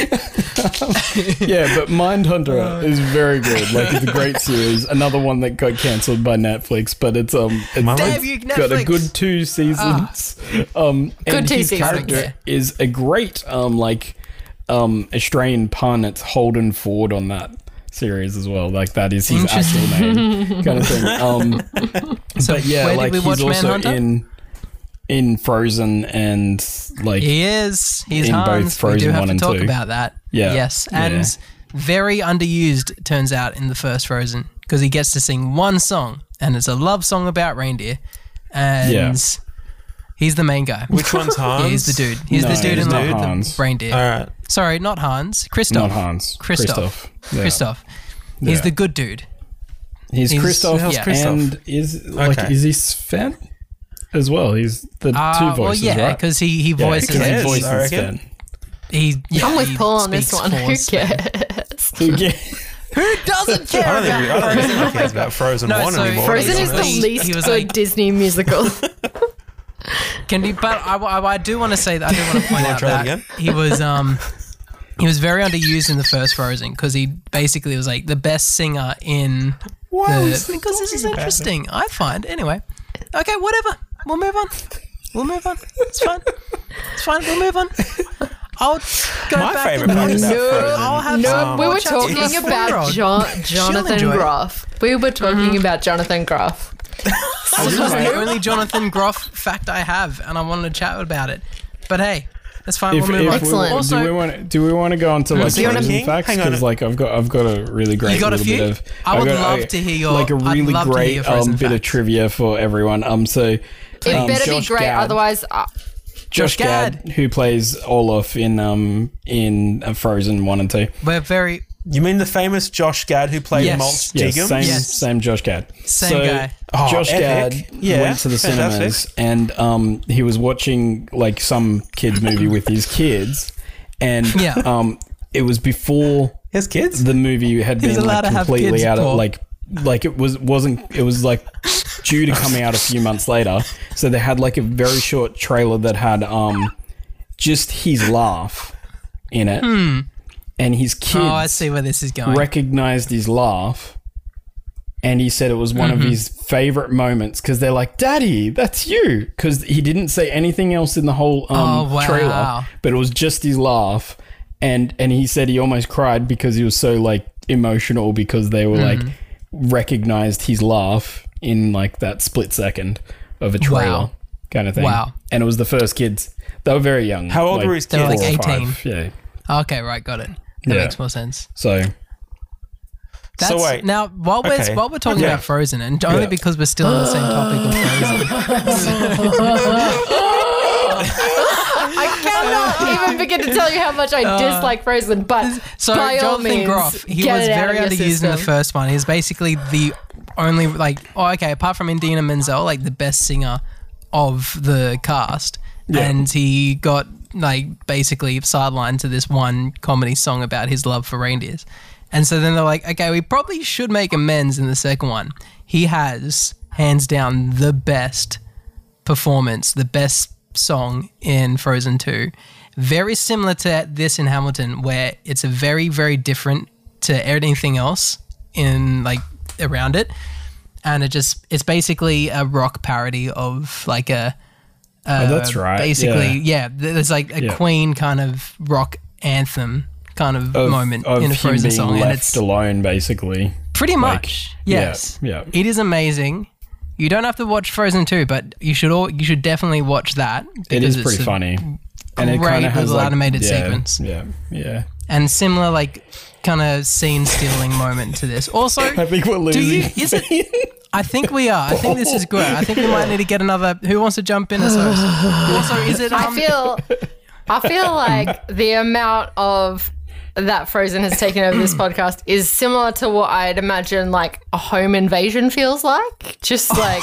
Yeah, but Mindhunter is very good. Like it's a great series. Another one that got cancelled by Netflix, but it's um it's, Damn it's you, got a Netflix. good two seasons. Um Good and two his seasons. character Yeah. is a great um like um Australian pun. It's Holden Ford on that series as well. Like that is his actual name kind of thing. Um So but yeah, where did like we watch he's also Manhunter? in in Frozen and like He is. He's In both Hans. We Frozen do have one to and talk two. about that. Yeah. Yes, and Yeah. very underused. It turns out in the first Frozen because he gets to sing one song, and it's a love song about reindeer, and Yeah. he's the main guy. Which one's Hans? Yeah, he's the dude. He's No, the dude he's in not love with Hans. the reindeer. All right. Sorry, not Hans. Christoph. not Hans. Christoph. Christoph. Yeah. Christoph. He's Yeah. the good dude. He's, He's- Christoph, how's Christoph? and is like Okay. is he Sven as well? He's the Uh, two well, voices, yeah, right? because he he Yeah, voices. because he cares? voices I reckon. Sven. he, yeah, I'm with he Paul on this speaks one. for Who Sven. cares? Who get- Who doesn't care I don't think, about we, I don't think anyone cares about Frozen No, one so anymore. Frozen to be is the honest. He- least he was good like- Disney musical. Can you? But I, I, I do want to say that I do want to point wanna out try that that again? he was um he was very underused in the first Frozen because he basically was like the best singer in Why the was he because this is talking about interesting. I find anyway. Okay, whatever. We'll move on. We'll move on. It's fine. It's fine. We'll move on. I'll go My back favourite and part about No, Frozen. I'll have No, some we more were chats with talking my about four-year-old. John, Jonathan enjoy it. Groff. We were talking about Jonathan Groff. This was the only Jonathan Groff fact I have, and I wanted to chat about it. But hey, that's fine. if, we'll move if on. Excellent. We, Also, do we want do we want to go on to like Do you wanna- Frozen King? facts? Hang on. Because like I've got I've got a really great You got a little few? bit of I I've would got love a- to hear your- like a I'd really love to hear great your Frozen um, bit of facts. trivia for everyone. Um, so It um, better Josh be great, Gad- otherwise. Uh, Josh Josh Gad. Gad, who plays Olaf in um in uh, Frozen one and two. we're very You mean the famous Josh Gad who played Yes. Mulch Yes, Diggum? same Yes. same Josh Gad. Same so, guy. Oh, Josh epic. Gad Yeah, went to the fantastic. cinemas and um he was watching like some kids movie with his kids, and Yeah. um it was before His kids? the movie had He's been allowed like to have completely kids, out of Paul. like like it was wasn't it was like due to coming out a few months later. So they had like a very short trailer that had um just his laugh in it, and his kids Oh, I see where this is going. recognized his laugh, and he said it was one Mm-hmm. of his favorite moments because they're like, "Daddy, that's you," because he didn't say anything else in the whole um, Oh, wow. trailer, but it was just his laugh, and and he said he almost cried because he was so like emotional because they were like Mm-hmm. recognized his laugh in like that split second of a trailer Wow. kind of thing. Wow. And it was the first kids. They were very young. How old like were his They were kids? like four or eighteen. five. Yeah. Okay, right, got it. That Yeah. makes more sense. So That's, So wait. now while we're Okay. while we're talking Okay. about Frozen, and only Yeah. because we're still on the same topic of Frozen. I cannot even begin to tell you how much I dislike Frozen, but So by all Jonathan means, Groff, he get was it out very of your underused in the system. first one. He's basically the only like oh okay, apart from Indina Menzel, like the best singer of the cast, and he got like basically sidelined to this one comedy song about his love for reindeers. And so then they're like, okay, we probably should make amends in the second one. He has hands down the best performance, the best song in Frozen two. Very similar to this in Hamilton, where it's a very, very different to anything else in like around it. And it just, it's basically a rock parody of like a, uh, Oh, that's right, Basically, yeah, there's like a Yeah. Queen kind of rock anthem kind of, of, moment of in a him Frozen being song. And left it's alone, basically. pretty like, much, yeah, yes. yeah. It is amazing. You don't have to watch Frozen two, but you should all, you should definitely watch that. It because is it's pretty a funny. and it great kind of has little like, animated yeah, sequence. Yeah, yeah. And similar, like, kind of scene stealing moment to this. Also, I think we're do losing. you? Is it? I think we are. I think this is good. I think we might need to get another. Who wants to jump in as host? Also, is it? I Um, feel, I feel like the amount of that Frozen has taken over this podcast is similar to what I'd imagine like a home invasion feels like. Just like,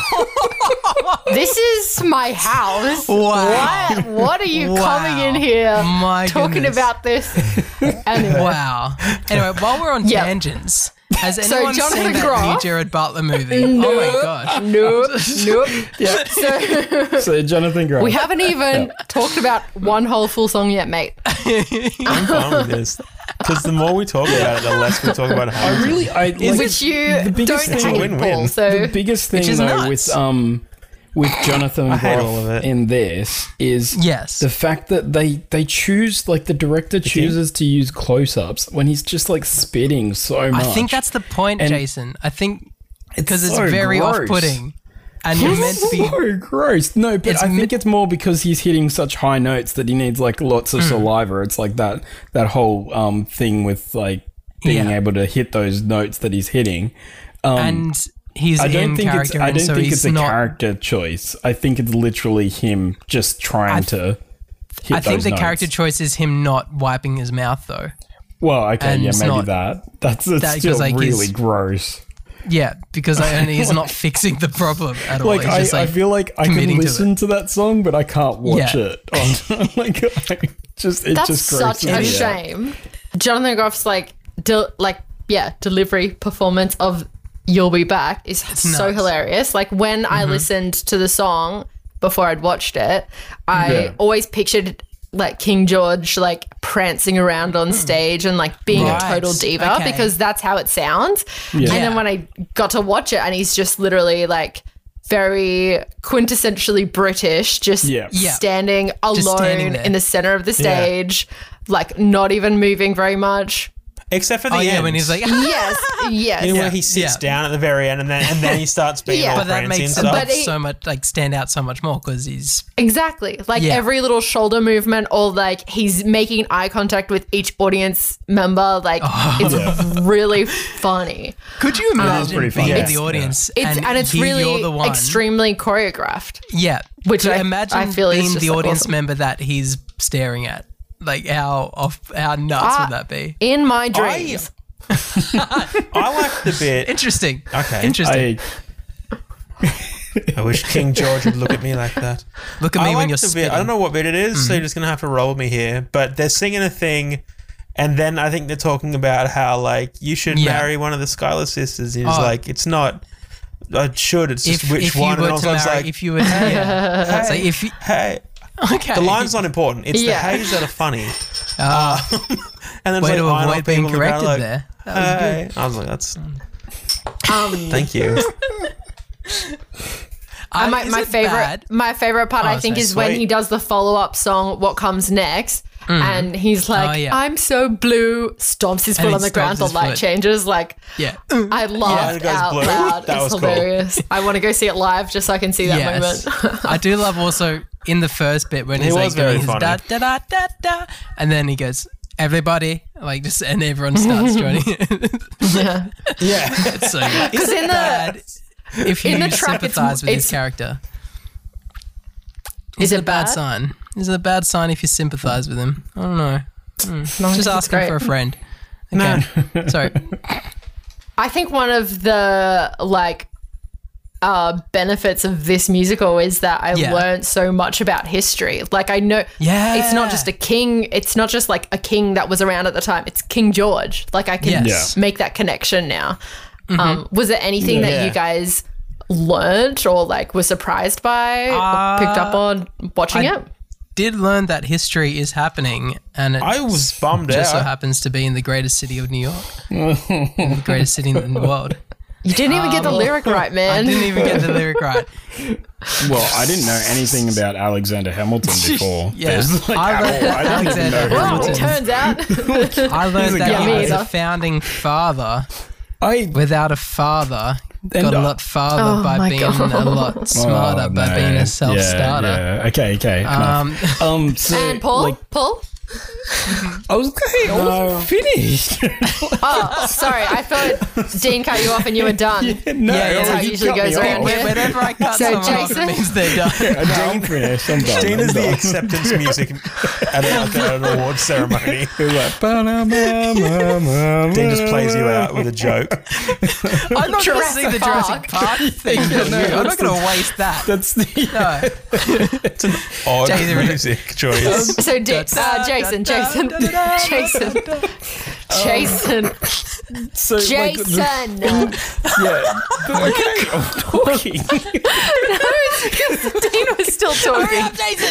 this is my house. Wow. What? What are you Wow. coming in here My talking goodness. about this? Anyway. Wow. Anyway, while we're on Yep. tangents, has So anyone Jonathan seen that Groff- new Jared Butler movie? Oh my gosh. Nope. Nope. Yeah. So So Jonathan Groff. we haven't even talked about one whole full song yet, mate. I'm fine with this. Because the more we talk about it, the less we talk about I Hamilton. really, I like, Which you the biggest don't thing- hate, Win-win. Paul. So the biggest thing is though nuts. with um with Jonathan I hate Groff all of it. in this is Yes. the fact that they they choose like the director chooses to use close-ups when he's just like spitting so much. I think that's the point, And Jason. I think because it's, so very gross. off-putting, and you're meant to be. so gross. No, but It's I me- think it's more because he's hitting such high notes that he needs like lots Hmm. of saliva. It's like that that whole um thing with like being Yeah. able to hit those notes that he's hitting. Um, And he's I don't in think it's character, I and don't so think he's it's a not. character choice. I think it's literally him just trying I to hit I think those the notes. character choice is him not wiping his mouth, though. Well, okay, and yeah, it's maybe not- that. That's it's that- still 'cause, like, really he's- gross. Yeah, because I, and he's not fixing the problem at all. Like He's I, just, like I feel like I can committing to listen to, that song, but I can't watch Yeah. it. On, like, I just it that's just such grosses a me out. shame. Jonathan Groff's like, de- like yeah, delivery performance of "You'll Be Back" is so nuts. hilarious. Like when Mm-hmm. I listened to the song before I'd watched it, I Yeah. always pictured like King George like prancing around on stage and like being Right. a total diva Okay. because that's how it sounds. Yeah. And then when I got to watch it, and he's just literally like very quintessentially British, just Yeah. Yeah. standing alone standing there. in the center of the stage, like not even moving very much. Except for the oh end. yeah, when he's like, Yes, yes. You know, Yeah, where he sits yeah. down at the very end and then and then he starts being Yeah. all but that prancy and makes stuff. But him he- so much like stand out so much more because he's Exactly. Like Yeah. every little shoulder movement, or like he's making eye contact with each audience member. Like Oh. it's really funny. Could you imagine pretty being funny. in the Yeah. audience It's and, it's he- really you're the one? extremely choreographed. Yeah, Which to I- imagine I feel is being just, the like, audience awesome. member that he's staring at. Like how off, how nuts Ah. would that be? In my dreams. I like the bit. Interesting. Okay. Interesting. I, I wish King George would look at me like that. Look at me I when like you're the spitting. bit. I don't know what bit it is, Mm-hmm. so you're just gonna have to roll with me here. But they're singing a thing, and then I think they're talking about how like you should Yeah. marry one of the Schuyler sisters. He's Oh. like, it's not. I should. It's just If, which if you one. were And I was to marry, like, if you were to, yeah. So if you, hey, okay, the line's not important. It's Yeah. the hays that are funny. uh, And then way it's to like, I know avoid being people in the crowd corrected like, there. That was good. Hey. I was like, that's. Um, Thank you. Uh, And my, is my it favorite bad? my favorite part Oh, I think sorry. is when Sweet. he does the follow up song "What Comes Next," and he's like, Oh, yeah. "I'm so blue," stomps his And foot he on the ground, stomps the his light foot. changes. Like Yeah. I laughed it goes out blue. loud. That It's was cool. hilarious. I want to go see it live just so I can see that Yes. moment. I do love also in the first bit when He he's like was very doing his funny. da da da da da, and then he goes, "Everybody," like just, and everyone starts joining. yeah. Yeah. It's so good. Because in the Bad if you in the track, it's- sympathize with his it's- character. Is Is it it a bad bad? sign? Is it a bad sign if you sympathize with him? I don't know. Hmm. No, I Just think it's asking great. for a friend. Okay. Sorry. I think one of the like uh, benefits of this musical is that I Yeah. learned so much about history. Like I know Yeah. it's not just a king, it's not just like a king that was around at the time. It's King George. Like I can Yes. make that connection now. Mm-hmm. Um, was there anything Yeah. that you guys learned or like were surprised by Uh, or picked up on watching I- it? Did learn that history is happening, and it I was bummed just so out. happens to be in the greatest city of New York, the greatest city in the world. You didn't even get the lyric right, I man. didn't even get the lyric right. well, I didn't know anything about Alexander Hamilton before. Yeah. There's, like, I at learned all. that I didn't even Alexander know who he Well, was. it turns out. I learned a that guy. he Me was a either. founding father I Without a father, got a uh, lot farther Oh by my being God. a lot smarter Oh, by no. being a self-starter. Yeah, yeah. Okay, okay. enough. Um, Um, so, And Paul, like, Paul. I was, hey, I wasn't finished. Oh, sorry. I thought Dean cut you off and you were done. no, Yeah, yeah, that's how it you usually cut me goes around off. here. Whenever I cut So, someone off, Jason? it means they're done. Yeah, Dean finished. I'm done. Dean I'm is the done. acceptance music at, a, like at an award ceremony. It was like, "Ba-na-ma-ma-ma-ma." Dean just plays you out with a joke. I'm not going to see the Jurassic Jurassic Park thing. no, I'm not that's going to waste that. That's the. No. It's an odd Jason- music choice. So, D- uh, Jason, Jason, Jason, Jason, So, like, the- Jason. yeah. But, okay, I'm talking. Dean was still talking.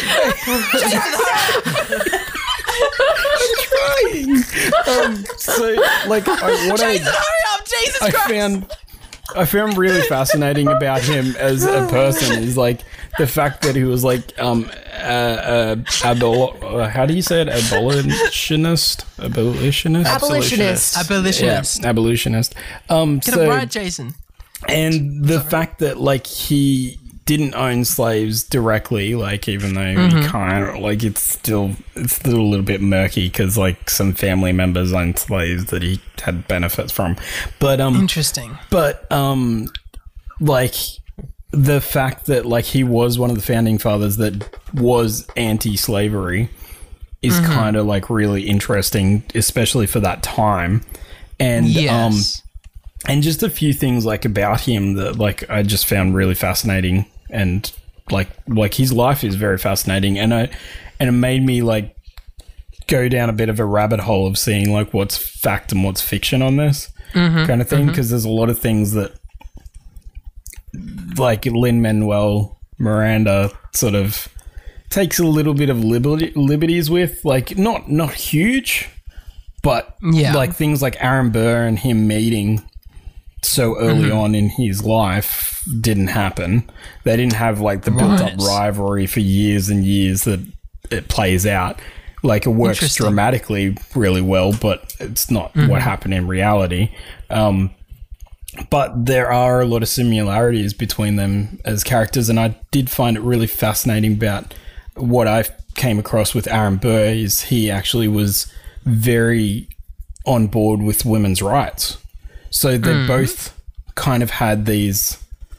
trying. Um, so, like, I, what I, Hurry up, Jesus I Christ! found, I found really fascinating about him as a person is like the fact that he was like, um, uh, uh, abol- uh how do you say it? Abolitionist, abolitionist, Abolitionist. Abolitionist. yeah, abolitionist. Um, Get so, it right, Jason. and the fact that like he didn't own slaves directly, like even though Mm-hmm. he kind of like it's still it's still a little bit murky because like some family members owned slaves that he had benefits from, but um, Interesting. but um, like the fact that like he was one of the founding fathers that was anti-slavery is Mm-hmm. kind of like really interesting, especially for that time, and um. Yes. And just a few things like about him that like I just found really fascinating, and like like his life is very fascinating, and I and it made me like go down a bit of a rabbit hole of seeing like what's fact and what's fiction on this kind of thing, because there's a lot of things that like Lin-Manuel Miranda sort of takes a little bit of liberty, liberties with, like not not huge, but Yeah. like things like Aaron Burr and him meeting so early on in his life didn't happen. They didn't have like the built up Right. rivalry for years and years that it plays out. Like it works Interesting. dramatically really well, but it's not what happened in reality. Um, but there are a lot of similarities between them as characters, and I did find it really fascinating about what I came across with Aaron Burr is he actually was very on board with women's rights. So they both kind of had these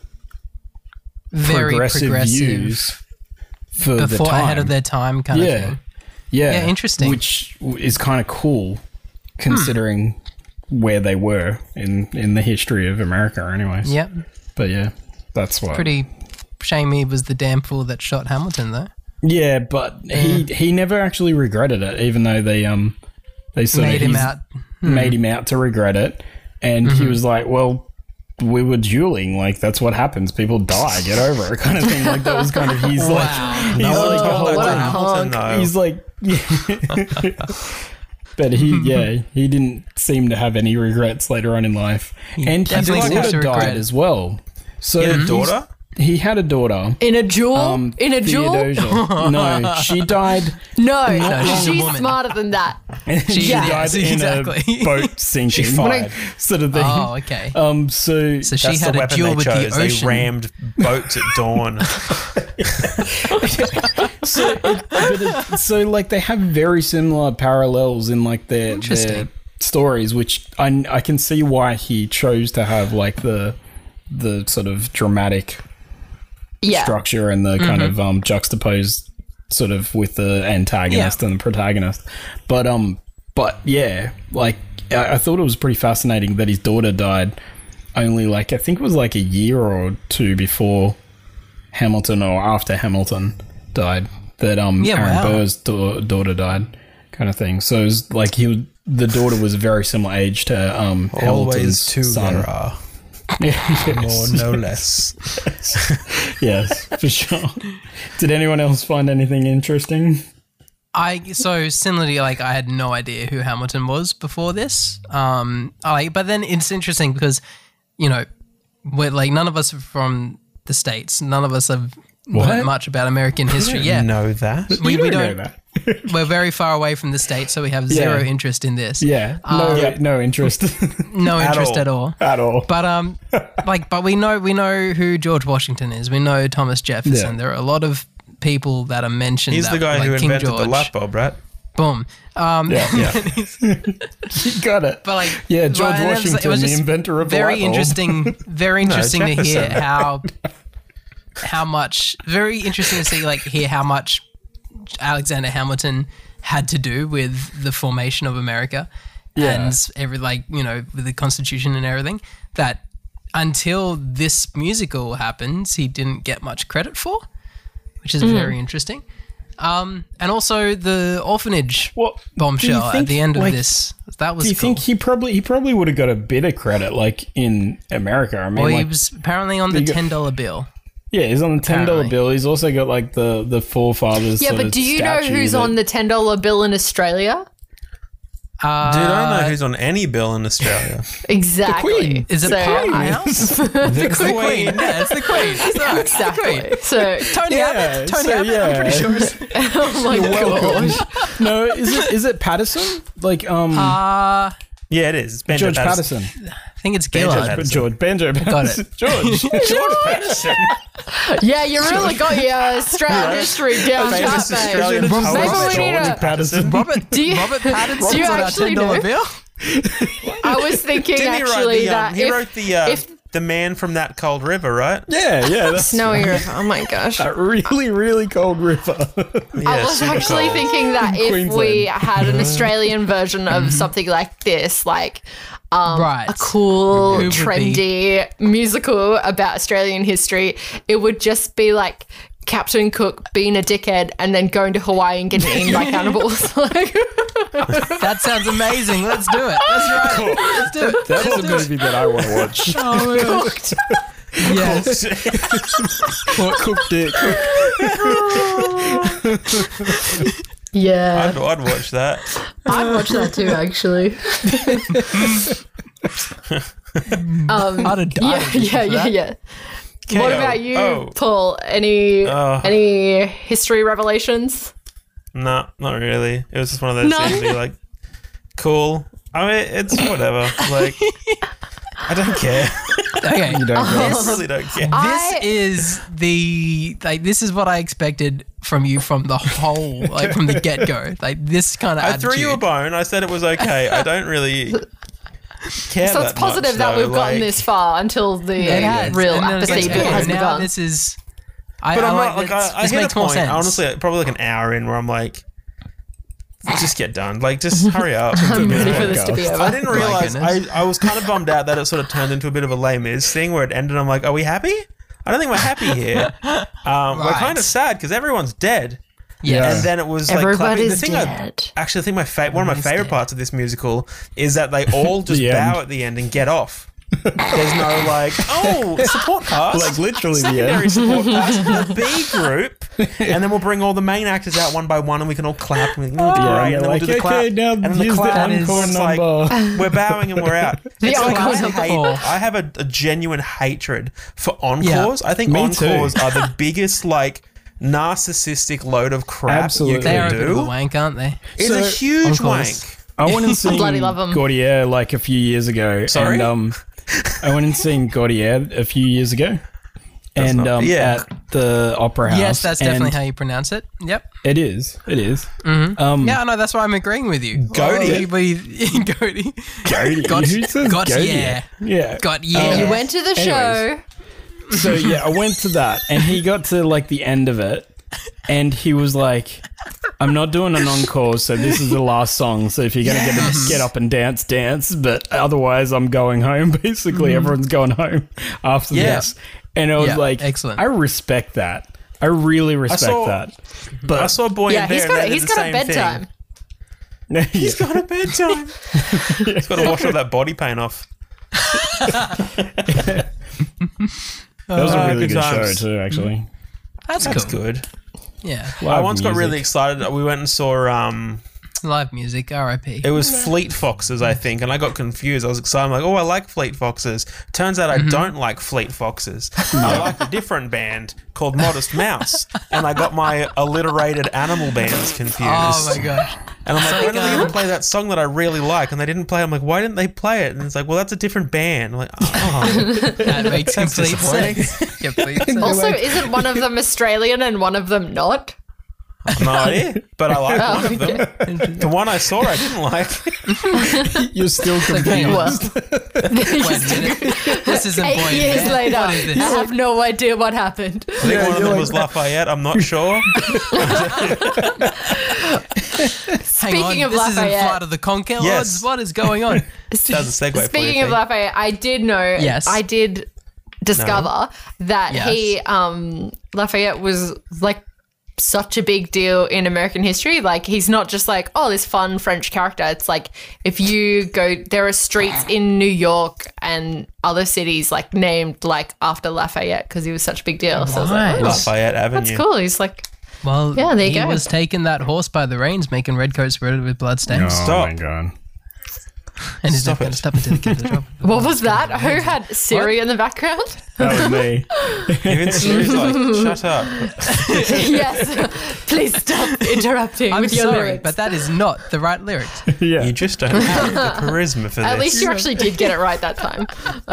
Very progressive, progressive. views for the Before time. ahead of their time, kind of yeah. thing. yeah, Yeah, interesting. Which is kind of cool, considering where they were in in the history of America, anyways. Yep. But yeah, that's why. Pretty shame he was the damn fool that shot Hamilton, though. Yeah, but he he never actually regretted it, even though they um they sort Made of him he's- out. made him out to regret it, and he was like, "Well, we were dueling. Like that's what happens. People die. Get over it." Kind of thing. Like that was kind of he's like he's No like one a whole told that what to a Hamilton, punk. though. he's like but he yeah he didn't seem to have any regrets later on in life, and his definitely seems to daughter regret died it. as well. So He had a he's- daughter? He had a daughter. In a jewel? Um, In a jewel? Theodosia. No, she died. No, she's a she's woman. smarter than that. She Yeah, died in exactly. a boat sinking. She fired. sort of thing. Oh, okay. Um. So, So she That's had the a weapon duel they with chose. the ocean. They rammed boats at dawn. so, it, but it, so like they have very similar parallels in like their, their Interesting. stories, which I I can see why he chose to have like the the sort of dramatic Yeah. structure and the kind of um juxtaposed sort of with the antagonist Yeah. and the protagonist. But um but yeah, like I, I thought it was pretty fascinating that his daughter died only like I think it was like a year or two before Hamilton or after Hamilton died. That um Yeah, Aaron wow. Burr's da- daughter died, kind of thing. So it was like he was, the daughter was a very similar age to um Hamilton's son. are. yes. More, no less. Yes, for sure. Did anyone else find anything interesting? I so similarly, like I had no idea who Hamilton was before this. Um, I like, but then it's interesting because you know, we're like none of us are from the States. None of us have learned much about American history. Yeah, know that. we, You we don't don't. know that. We're very far away from the States, so we have zero Yeah. interest in this. Yeah, no, Yeah. no interest No At interest all. at all. at all. But um, like, but we know we know who George Washington is. We know Thomas Jefferson. Yeah. There are a lot of people that are mentioned. He's that, the guy like who King invented George. the light bulb, right? Boom. Um, Yeah, Yeah. you got it. But like, Yeah, George but it was- Washington, it was the just inventor of the very light bulb. interesting. Very interesting to hear Jefferson. how how much. Very interesting to see like hear how much Alexander Hamilton had to do with the formation of America Yeah. and every like you know with the Constitution and everything. That until this musical happens, he didn't get much credit for, which is very interesting. Um, and also the orphanage Well, bombshell do you at think, the end of like, this. That was Do you cool. think he probably he probably would have got a bit of credit, like in America? I mean, Well, he like, was apparently on the you got- ten dollar bill. yeah, he's on the ten dollar apparently. bill. He's also got like the the forefathers. Yeah, sort but of do you know statue who's that- on the ten dollar bill in Australia? Uh, Dude, I don't know who's on any bill in Australia. Exactly. Queen. Is it So Parliament I- House? the Queen. Yeah, it's the Queen. It's the, Exactly. So, Tony Yeah, Abbott. Tony so, Abbott. yeah. I'm pretty sure. It's, oh my gosh. No, is it is it Patterson? Like um uh, Yeah, it is. It's Benjamin George Patterson. Patterson. I think it's Banjo Gillard. Patterson. George Banjo Patterson. it. George. George Patterson. Yeah, you really got your Australian history down Famous pat, mate. Australian Maybe poet we need George to- Patterson. Robert, Do you- Robert Pattinson's do you on our actually ten dollar know? bill. I was thinking Didn't he write actually the, um, that he if, wrote the uh, if the man from that cold river, right? Yeah, yeah, that's Snowy River, oh my gosh. a really, really cold river. Yeah, I was super actually cold. thinking that if we Queensland. had an Australian version of something like this, like um, Right. a cool, Who would be- trendy musical about Australian history, it would just be like Captain Cook being a dickhead and then going to Hawaii and getting eaten by cannibals. Like, That sounds amazing. Let's do it. Let's write it. Let's do it. That's the movie that I want to watch. cooked. Yes. Cooked it. Yeah, I'd, I'd watch that. I'd watch that too, actually. um, I'd have yeah, yeah, yeah, yeah. What K O. about you, Oh. Paul? Any Uh. any history revelations? No, not really. It was just one of those None? things where you're like, cool. I mean, it's whatever. Like, I don't care. Okay. You don't I know. really don't care. This I- is the like. This is what I expected from you from the whole like from the get go. Like this kind of. I attitude. threw you a bone. I said it was okay. I don't really care. So it's that positive much, that though. we've gotten Like- this far until the It has. real And then it's apathy like, bit okay, has now begun. This is. I, But I I'm like not like this, I, I this hit makes a more point. sense. Honestly, probably like an hour in where I'm like, just get done. Like, just hurry up. I'm ready Yeah. for this to be over. I didn't realize. I, goodness. I was kind of bummed out that it sort of turned into a bit of a Les Mis thing where it ended. I'm like, are we happy? I don't think we're happy here. Um, We're Right. kind of sad because everyone's dead. yeah. And then it was like clapping. The Everybody's thing I, dead. actually, I think my fa- one of my Everybody's favorite dead. parts of this musical is that they all just The bow end. at the end and get off. There's no like, oh, support cast, Like literally the secondary end. support cast, the B group, and then we'll bring all the main actors out one by one, and we can all clap and we can all Yeah, great, and and they're then we'll like, do the clap, okay, now and then the here's the clap encore is like, number. we're bowing and we're out. The It's like, I, encore hate, number. I have a, a genuine hatred for encores. I think Me too. encores are the biggest like narcissistic load of crap Absolutely. you They are can a bit of a do. wank, aren't they? It's So, a huge encores. wank. I went and seen bloody love 'em. Gaudier like a few years ago. Sorry? And, um, I went and seen Gaudier a few years ago. That's and not- um, yeah. at the Opera House. Yes, that's definitely and how you pronounce it. Yep. it is. It is. Um, Yeah, no, that's why I'm agreeing with you. Goaty. Everybody, Goaty. Gaudier. Got- Who says got- Gaudier? yeah. Yeah. Got yeah. You went to the show. anyways. So yeah, I went to that, and he got to like the end of it, and he was like, "I'm not doing an encore, so this is the last song. So if you're gonna get Yes. get up and dance, dance. But otherwise, I'm going home. Basically, everyone's going home after Yeah. this." And I was Yeah, like, excellent. I respect that. I really respect saw- that. But I saw Boy Yeah, and Bear he's and they got did he's the got a same bedtime. Thing. He's got a bedtime. He's got to wash all that body paint off. that was a Uh, really good good, times. show too. Actually, That's, That's cool. good. Yeah. I Live once got music. really excited. We went and saw um, live music, R I P. It was Fleet Foxes, I think, and I got confused. I was excited. I'm like, oh, I like Fleet Foxes. Turns out I Mm-hmm. don't like Fleet Foxes. I like a different band called Modest Mouse, and I got my alliterated animal bands confused. Oh my gosh. And I'm like, when are they um, going to play that song that I really like? And they didn't play it. I'm like, why didn't they play it? And it's like, well, that's a different band. I'm like, oh. That makes That's complete disappointing. sense. Complete sense. Also, isn't one of them Australian and one of them not? No idea, but I like Oh, one of them. The one I saw, I didn't like. You're still hang on. confused. Well, Wait a minute. This isn't eight Boy and years Band. later, What I is this? have no idea what happened. I think one of them was Lafayette. I'm not sure. Hang Speaking on, of this isn't Lafayette- Flight of the Conchords. Yes. What is going on? That's a segue. for you, Speaking of Pete. Lafayette, I did know. Yes. I did discover that Yes. he, um, Lafayette was like such a big deal in American history. Like, he's not just like, oh, this fun French character. It's like, if you go, there are streets in New York and other cities like named like after Lafayette because he was such a big deal. So I was like, Right. oh, Lafayette Avenue. that's cool. He's like, Well, Yeah, there you he go. was taking that horse by the reins, making redcoats red with bloodstains. Oh Stop. my god. And he's Stop not going it. to stop until he gets the job. what was that? Who had Siri in the background? That was me. Even Siri's like, shut up. Yes. Please stop interrupting I'm with your sorry, lyrics. but that is not the right lyrics. Yeah. You just don't have the charisma for At this. least you actually did get it right that time.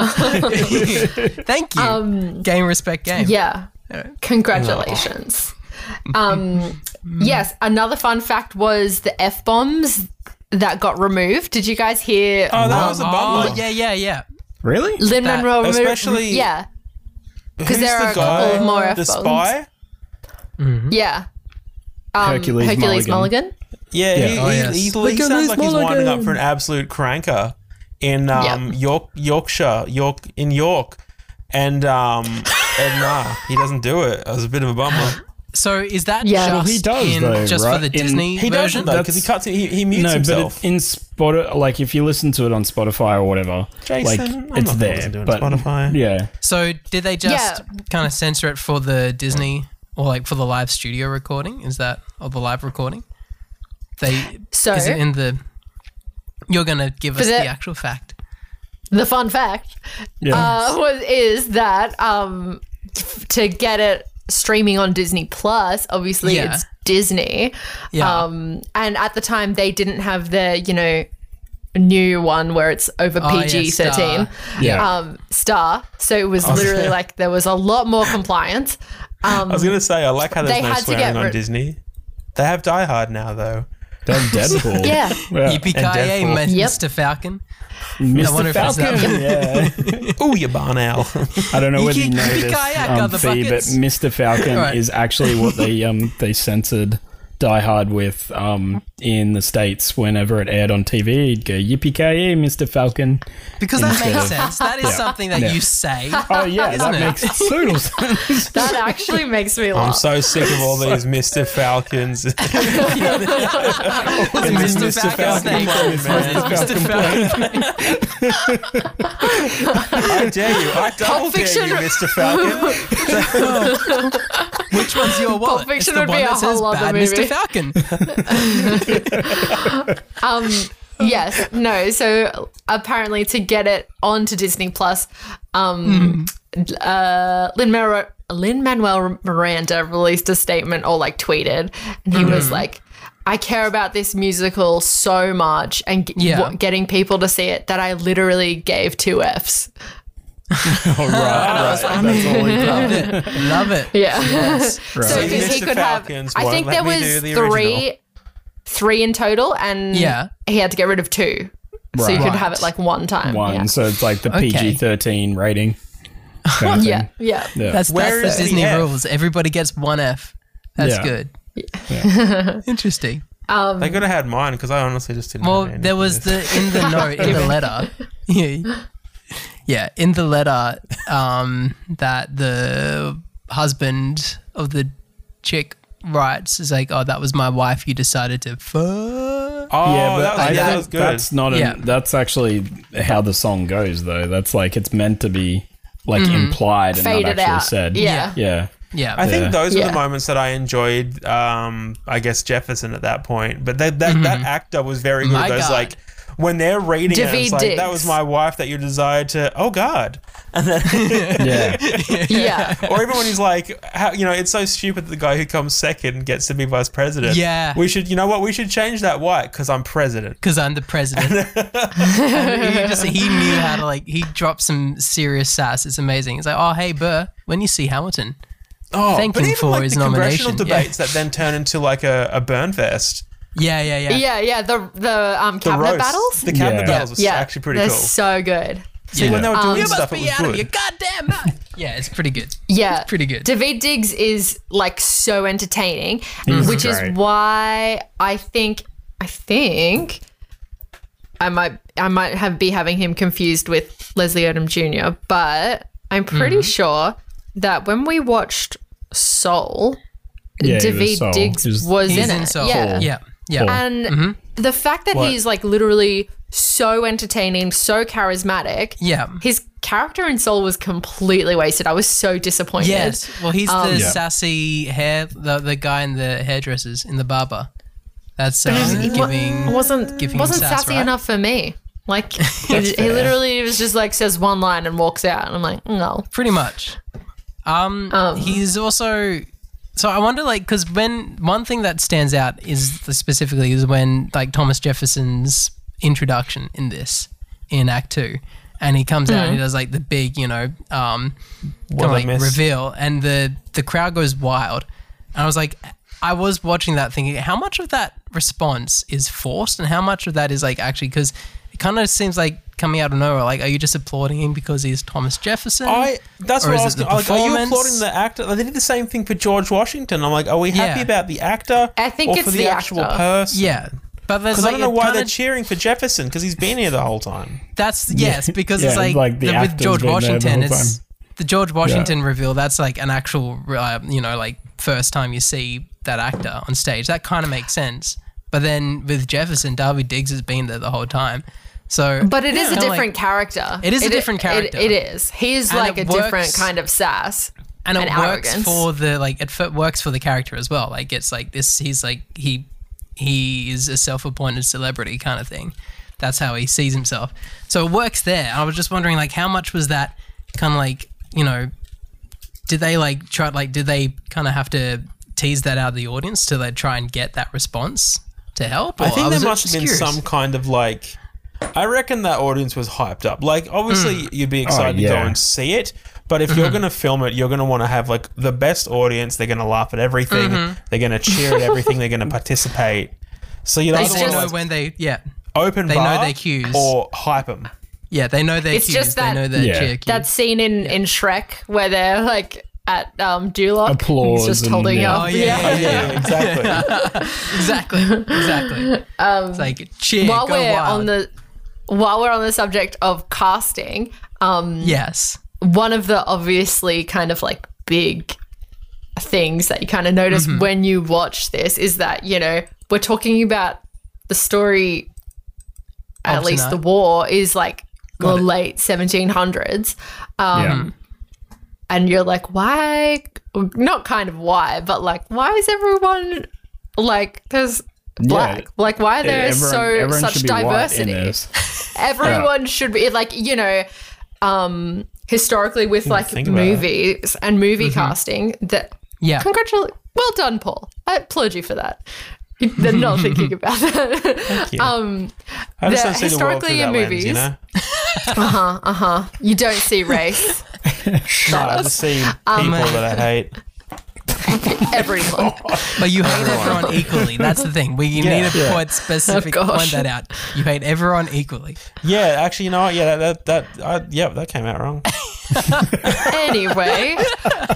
Thank you. Game, respect, game. Um, Yeah. Congratulations. Um, yes, another fun fact was the F bombs that got removed. Did you guys hear? Oh, that was a bummer. Oh, yeah, yeah, yeah. Really? Lin that- Manuel removed. Especially- Yeah, because Who's there the are a guy, couple of more the F bombs. spy? Yeah. Um, Hercules Hercules Mulligan. Mulligan. Yeah, Yeah. He, Oh, he, yes. he, he Look at sounds this like he's winding up Mulligan. for an absolute cranker in um, Yep. York, Yorkshire, York in York, and um, and nah, he doesn't do it. It was a bit of a bummer. So is that Yeah. just, Well, he does, in, though, just right? for the In- Disney He version? doesn't though because he cuts. He, he mutes No, himself. but it, in Spot, like if you listen to it on Spotify or whatever, Jason, like I'm it's not there. listening to it on But Spotify. yeah, So did they just Yeah. kind of censor it for the Disney or like for the live studio recording? Is that or the live recording? They So- is it in the? You're gonna give us the- the actual fact. The fun fact yeah. uh, was is that um, f- to get it streaming on Disney Plus, obviously Yeah. it's Disney. Yeah. Um, and at the time, they didn't have the, you know, new one where it's over Oh, yeah, P G thirteen. Star. Yeah. Um, Star. So it was literally like there was a lot more compliance. Um, I was gonna say I like how there's They no had to swearing get on rid- Disney. They have Die Hard now though. That's Deadpool. yeah. Yeah. Yippee-ki-yay, Deadpool. Mi- Yep. Mister Falcon. Mister wonder if it's that Falcon. Yeah. Ooh, you barn owl. I don't know whether you Yippee- know this, yippee-ki-yak, um, other Fee, but buckets. Mister Falcon Right. is actually what they um they censored Die Hard with um in the States. Whenever it aired on T V, he'd go yippee-ki-yay, Mister Falcon. Because that Instead makes of- sense. That is Yeah. something that Yeah. you say. Oh yeah, Isn't that it? makes total sense. That actually makes me I'm laugh. so sick of all these Mister Falcons. Mister Mister Falcon's Falcon name. clone, man. Mister Falcon. I dare you. I double dare Fiction- you, Mister Falcon. Which one's your wallet? Fiction It's the would be one a that says whole other Bad Mister movie. Falcon. Um, yes, no. So apparently, to get it onto Disney Plus, um, uh, Lin Manuel Lin Manuel Miranda released a statement or like tweeted, and he was like, "I care about this musical so much and g- Yeah. w- getting people to see it that I literally gave two Fs." Oh, right, right. That's all he Love it. Love it. Yeah. Right. So because he Mister could Falcons have, I won't think let there me was do the three, original. three in total, and Yeah. he had to get rid of two, so you Right. could have it like one time. One, Yeah. so it's like the Okay. P G thirteen rating. kind of Yeah, thing. yeah. Yeah. That's, Where that's is the the Disney F? rules. Everybody gets one F. That's Yeah. good. Interesting. They could have had mine because I honestly just didn't. Well, have there was the in the note in the letter. Yeah, yeah, in the letter um, that the husband of the chick writes is like, "Oh, that was my wife. You decided to fuck." Oh, yeah, but that was, I yeah, that think was good. that's not. A, Yeah. That's actually how the song goes, though. That's like it's meant to be like implied and Faded not actually out. said. Yeah. yeah. Yeah. I think Yeah. those were Yeah. the moments that I enjoyed. Um, I guess Jefferson at that point, but that that, that actor was very good. My Those God. like when they're reading it, Daveed it's like that Diggs. was my wife that you desired to. Oh God, and then Yeah. Yeah. or even when he's like, how, you know, it's so stupid that the guy who comes second gets to be vice president. Yeah. we should. You know what? We should change that white because I'm president. Because I'm the president. And he just he knew how to like he dropped some serious sass. It's amazing. It's like, oh hey Burr, when you see Hamilton, Oh, thank but him even for like his the nomination. congressional Yeah. debates that then turn into like a, a burn fest. Yeah, yeah, yeah. Yeah, yeah. The the um The cabinet roast, battles. the cabinet Yeah. battles was Yeah, actually pretty they're cool. so good. See, when they were doing You stuff, must it be was out of good. your goddamn mind. Yeah, it's pretty good. Yeah, pretty good. Daveed Diggs is like so entertaining, He's which is great. why I think I think I might I might have be having him confused with Leslie Odom Junior But I'm pretty sure that when we watched Soul, Yeah, he was Daveed Soul. Diggs He was- was He's in in it. Soul. Yeah. Yeah, yeah. And the fact that What? he's like literally so entertaining, so charismatic. Yeah. His character in Soul was completely wasted. I was so disappointed. Yes. Well, he's the Yeah. sassy hair, the the guy in the hairdressers in the barber. That's um, It wa- giving. wasn't giving wasn't sass, sassy right? enough for me. Like he, he fair. literally was just like says one line and walks out, and I'm like, no. Pretty much. Um, Um, he's also. So I wonder, like, because when one thing that stands out is specifically is when like Thomas Jefferson's introduction in this in Act Two, and he comes out and he does like the big, you know, um, kind What of I like miss. reveal, and the the crowd goes wild. And I was like, I was watching that thinking, how much of that response is forced, and how much of that is like actually because it kind of seems like coming out of nowhere. Like, are you just applauding him because he's Thomas Jefferson? I that's Or what is I it was the like. Are you performance? applauding the actor? They did the same thing for George Washington. I'm like, are we happy Yeah. about the actor? I think or it's for the, the actual actor. person. Yeah, but there's Because like I don't know it why kinda- they're cheering for Jefferson because he's been here the whole time. That's yes, because Yeah, it's like, like the the, with actor's George been there the Washington, whole it's time. the George Washington reveal. That's like an actual, uh, you know, like first time you see that actor on stage. That kind of makes sense. But then with Jefferson, Daveed Diggs has been there the whole time. So, But it is a kinda like- different character. It is a different character. It, it is. He's And like it a different works- kind of sass. and it and works arrogance. for the like it f- works for the character as well. Like it's like this. He's like he he is a self-appointed celebrity kind of thing. That's how he sees himself. So it works there. I was just wondering, like, how much was that kind of like, you know, did they like try like did they kind of have to tease that out of the audience to like try and get that response to help? Or I think there was must just have been curious. some kind of like. I reckon that audience was hyped up. Like, obviously, you'd be excited to go yeah. and see it, but if you're going to film it, you're going to want to have like the best audience. They're going to laugh at everything. They're going to cheer at everything. They're going to participate. So you They don't It's want know to just- like, when they yeah open they know bar their cues. or hype them. yeah they know their It's cues. just that- they know their Yeah. cheer cues. That scene in, in Shrek where they're like at um, Duloc. Applause He's just and, holding yeah. up. Oh, yeah. Yeah, exactly. exactly exactly. it's like cheer. While go we're wild. on the while we're on the subject of casting, um, yes. one of the obviously kind of like big things that you kind of notice when you watch this is that, you know, we're talking about the story, at Of least the tonight. war is like the Got it. late seventeen hundreds. Um, Yeah. And you're like, why? Not kind of why, but like, why is everyone like, there's black? Like, why are there Everyone- so everyone such should be white in diversity? this. Everyone should be like, you know, um, historically with like think about it. movies and movie casting. That Yeah. congratulations, well done, Paul. I applaud you for that. They're not thinking about that. you. um, I just the- don't see the world through historically that in lens, movies- you know? you don't see race. No, I just see people Um, that I hate. Everyone. But you hate everyone equally. That's the thing. We Yeah. need to Yeah. point specific Oh, gosh. point that out. You hate everyone equally. Yeah, actually, you know what? Yeah, that that, that I, yeah, that came out wrong. Anyway,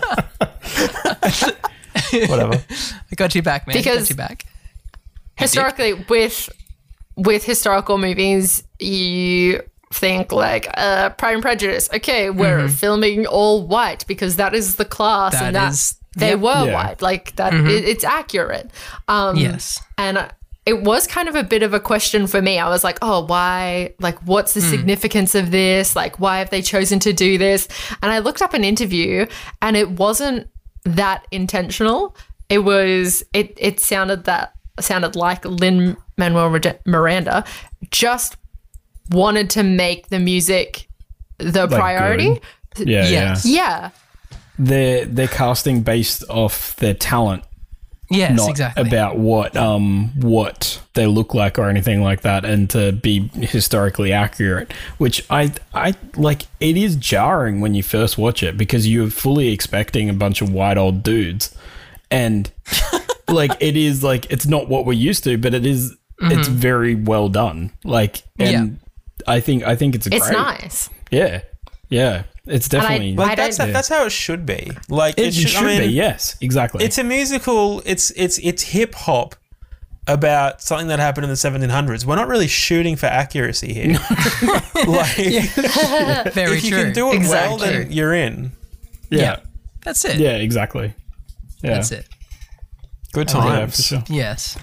Whatever. I got you back, man. Because- got you back. historically with with historical movies, you think like uh, Pride and Prejudice. Okay, we're filming all white because that is the class, That and that is- they yep. were Yeah. white. Like that, it, it's accurate. Um, Yes. and it was kind of a bit of a question for me. I was like, oh, why? Like, what's the significance of this? Like, why have they chosen to do this? And I looked up an interview, and it wasn't that intentional. It was it it sounded that sounded like Lin-Manuel Miranda just wanted to make the music the Like, priority. good. Yeah, Yes. yeah. Yeah. They're they're casting based off their talent, Yes, not exactly. about what um what they look like or anything like that, and to be historically accurate. Which I I like. It is jarring when you first watch it because you're fully expecting a bunch of white old dudes, and like it is like it's not what we're used to, but it is. It's very well done. Like, and I think I think it's a It's great. nice. Yeah, yeah. It's I- definitely. I Like that's don't- that's how it should be. Like it, should, I mean, be. Yes, exactly. It's a musical. It's it's it's hip hop about something that happened in the seventeen hundreds. We're not really shooting for accuracy here. Like, Very if you true. can do it well, Exactly. then you're in. yeah. Yeah. That's it. Yeah, exactly. Yeah. That's it. Good Yeah, times. for sure. Yes.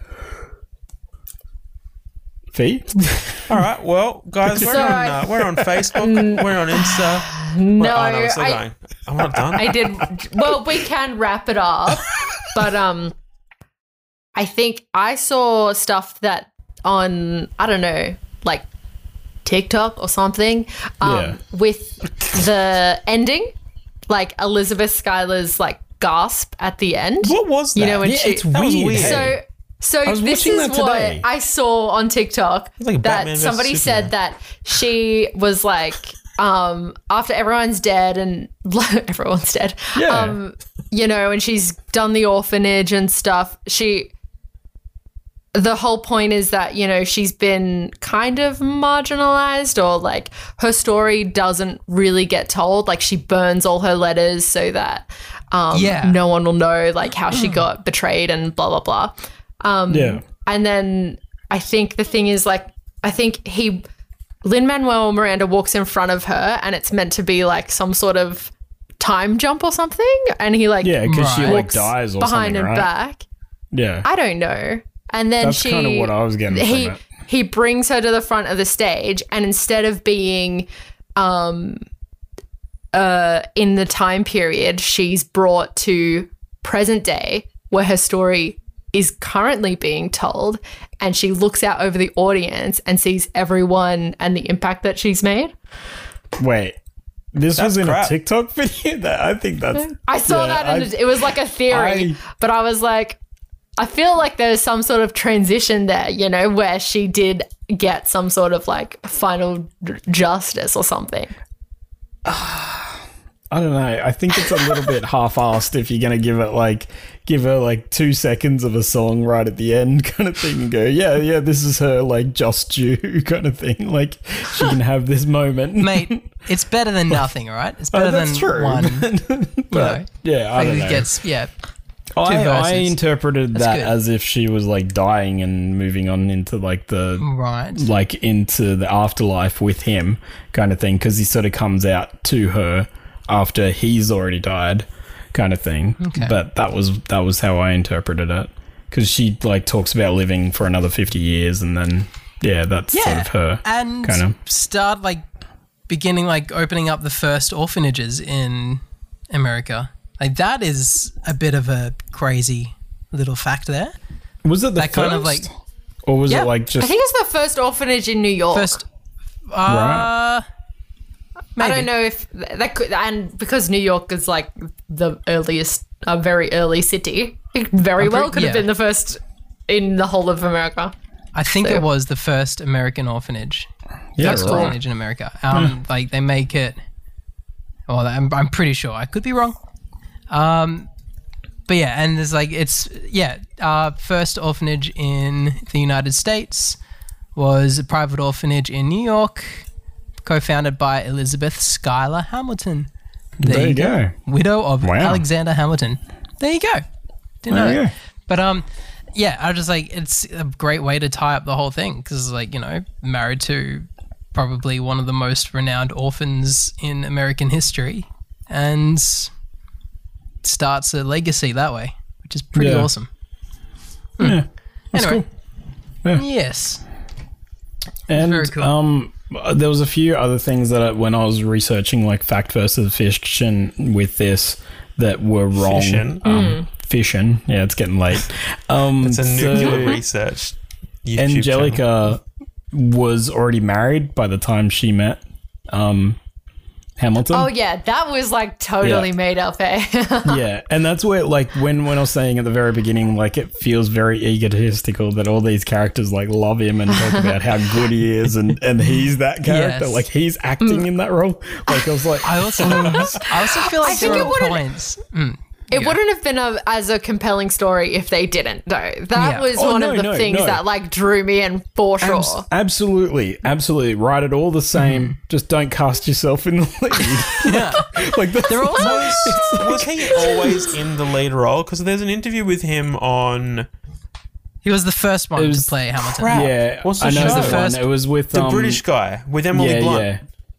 Fee? All right, well, guys, we're So on I- uh, we're on Facebook, we're on Insta. No, Well, oh, no, we're still I, going. I'm not done. I did. Well, we can wrap it up, but um, I think I saw stuff that on I don't know, like TikTok or something, um, Yeah. with the ending, like Elizabeth Schuyler's like gasp at the end. What was that? You know when Yeah, she it's That was weird. weird. so. So was this watching is that what today. I saw on TikTok like a that Batman versus somebody Superman. said that she was like, um, after everyone's dead and everyone's dead, Yeah. um, you know, and she's done the orphanage and stuff. She, the whole point is that, you know, she's been kind of marginalized, or like her story doesn't really get told. Like she burns all her letters so that um, Yeah. no one will know like how she got betrayed and blah, blah, blah. Um, Yeah. And then I think the thing is like, I think he, Lin-Manuel Miranda walks in front of her and it's meant to be like some sort of time jump or something. And he like Yeah, because she Right. like walks dies or behind something, and right? back. Yeah. I don't know. And then That's she kind of what I was getting he from it. he brings her to the front of the stage, and instead of being um uh in the time period, she's brought to present day where her story is currently being told, and she looks out over the audience and sees everyone and the impact that she's made. Wait. This That's was in crap. a TikTok video? That I think that's. I saw yeah, that and I- it- it was like a theory, I- but I was like, I feel like there's some sort of transition there, you know, where she did get some sort of like final d- justice or something. I don't know. I think it's a little bit half-assed if you're going to give it like give her like two seconds of a song right at the end kind of thing and go, yeah, yeah, this is her like just due kind of thing. Like she can have this moment. Mate, it's better than nothing, all right? It's better Oh, that's than true. one. but know, yeah, I Like, don't it know. gets, yeah. I, I verses. interpreted That's that good. as if she was like dying and moving on into like the Right. like into the afterlife with him kind of thing, because he sort of comes out to her after he's already died kind of thing. Okay. But that was that was how I interpreted it, because she like talks about living for another fifty years, and then yeah, that's sort Yeah. of her And kind of. start like beginning like opening up the first orphanages in America. Like that is a bit of a crazy little fact there. Was it the that kind of, first? like- or was Yeah. it like I just think it's the first orphanage in New York. First, uh, maybe. I don't know if that could, and because New York is like the earliest, a very early city, it very I'm well pretty- could have yeah. been the first in the whole of America. I think So- it was the first American orphanage. yeah, First right. orphanage in America. Um, like they make it. Well, I'm, I'm pretty sure. I could be wrong. Um, but yeah, and there's like it's yeah. Uh, first orphanage in the United States was a private orphanage in New York, co-founded by Elizabeth Schuyler Hamilton. There you go. Widow of Wow. Alexander Hamilton. There you go. Didn't There know. you that. go. But um, yeah, I was just like, it's a great way to tie up the whole thing because, like, you know, married to probably one of the most renowned orphans in American history, and starts a legacy that way, which is pretty Yeah. awesome. Yeah, that's Anyway, cool. Yeah. yes, And Very cool. um, there was a few other things that I, when I was researching like fact versus fiction with this, that were wrong. Fission. Um, fission. Yeah, it's getting late. Um, It's a so nuclear research YouTube channel. Angelica was already married by the time she met um, Hamilton. Oh yeah, that was like totally Yeah. made up, eh? Yeah, and that's where, like, when, when I was saying at the very beginning, like, it feels very egotistical that all these characters, like, love him and talk about how good he is, and, and he's that character. Yes. Like, he's acting in that role. Like, I was like, I also, I also feel like I think there it are would've- points. Mm. It Yeah. wouldn't have been a, as a compelling story if they didn't, though. That Yeah. was Oh, one no, of the no, things no. that like drew me in for sure. abs- absolutely, absolutely. Write it all the same. Just don't cast yourself in the lead. Yeah. Like, that's They're also Was he always in the lead role? Because there's an interview with him on he was the first one It was to play Hamilton. crap. yeah, What's the I know show? the The first- one. It was with the um, British guy with Emily yeah, Blunt. yeah.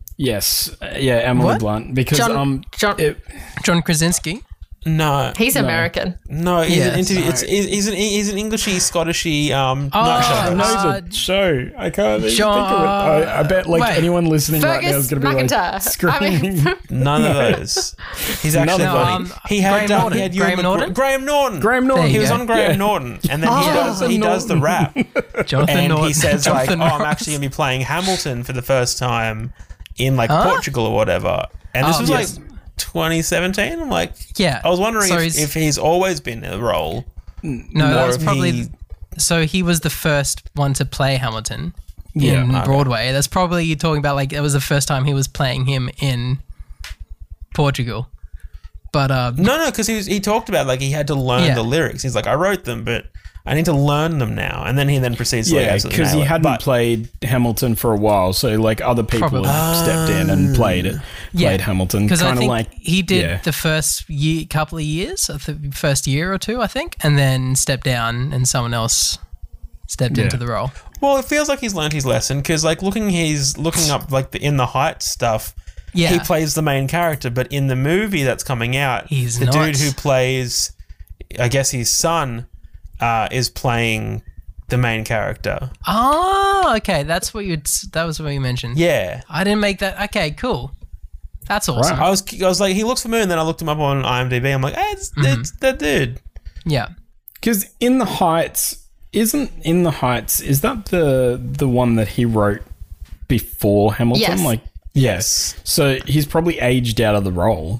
Yes, Uh, yeah, Emily What? Blunt. Because John, um, John it, John Krasinski. No, he's American. no, he's Yes. an interview. It's he's he's an he's an Englishy, Scottishy um Oh, night show I host. know Uh, the show. I can't even John- think of it. I, I bet like Wait. anyone listening right now is Fergus going to be like McIntyre. screaming. I mean, None of those. He's actually None of funny. them. he had Graham uh, Norton. he had Ewan Graham McGregor- Norton? Graham Norton. Graham There Norton. you He was go. on Graham Yeah. Norton, and then he Oh. does he does the rap, Jonathan and Norton. he says like, Jonathan "Oh, I'm Ross. actually gonna be playing Hamilton for the first time in like Huh? Portugal or whatever." And this Oh, was yes. like twenty seventeen. I'm like, Yeah. I was wondering So if, he's- if he's always been in a role. No, or that was if probably. he- So he was the first one to play Hamilton Yeah, in okay. Broadway. That's probably you talking about like it was the first time he was playing him in Portugal. But uh, No, no, because he was, he talked about like he had to learn Yeah. the lyrics. He's like, I wrote them, but I need to learn them now. And then he then proceeds to like, Yeah, absolutely because he nail it. hadn't But- played Hamilton for a while, so like other people Probably. had stepped in and played it, Yeah, played Hamilton. because I Kind of think like he did yeah. the first year, couple of years, I think first year or two, I think, and then stepped down, and someone else stepped Yeah. into the role. Well, it feels like he's learned his lesson because, like, looking he's looking up like the In the Heights stuff. Yeah, He plays the main character, but in the movie that's coming out, He's the not. dude who plays, I guess his son, uh, is playing the main character. Oh, okay, that's what you. That was what you mentioned. Yeah, I didn't make that. Okay, cool. That's awesome. I was I was like, he looks familiar, and then I looked him up on IMDb. I'm like, hey, it's, it's that dude. Yeah. Because In the Heights isn't In the Heights. Is that the the one that he wrote before Hamilton? Yes. Like yes. So he's probably aged out of the role.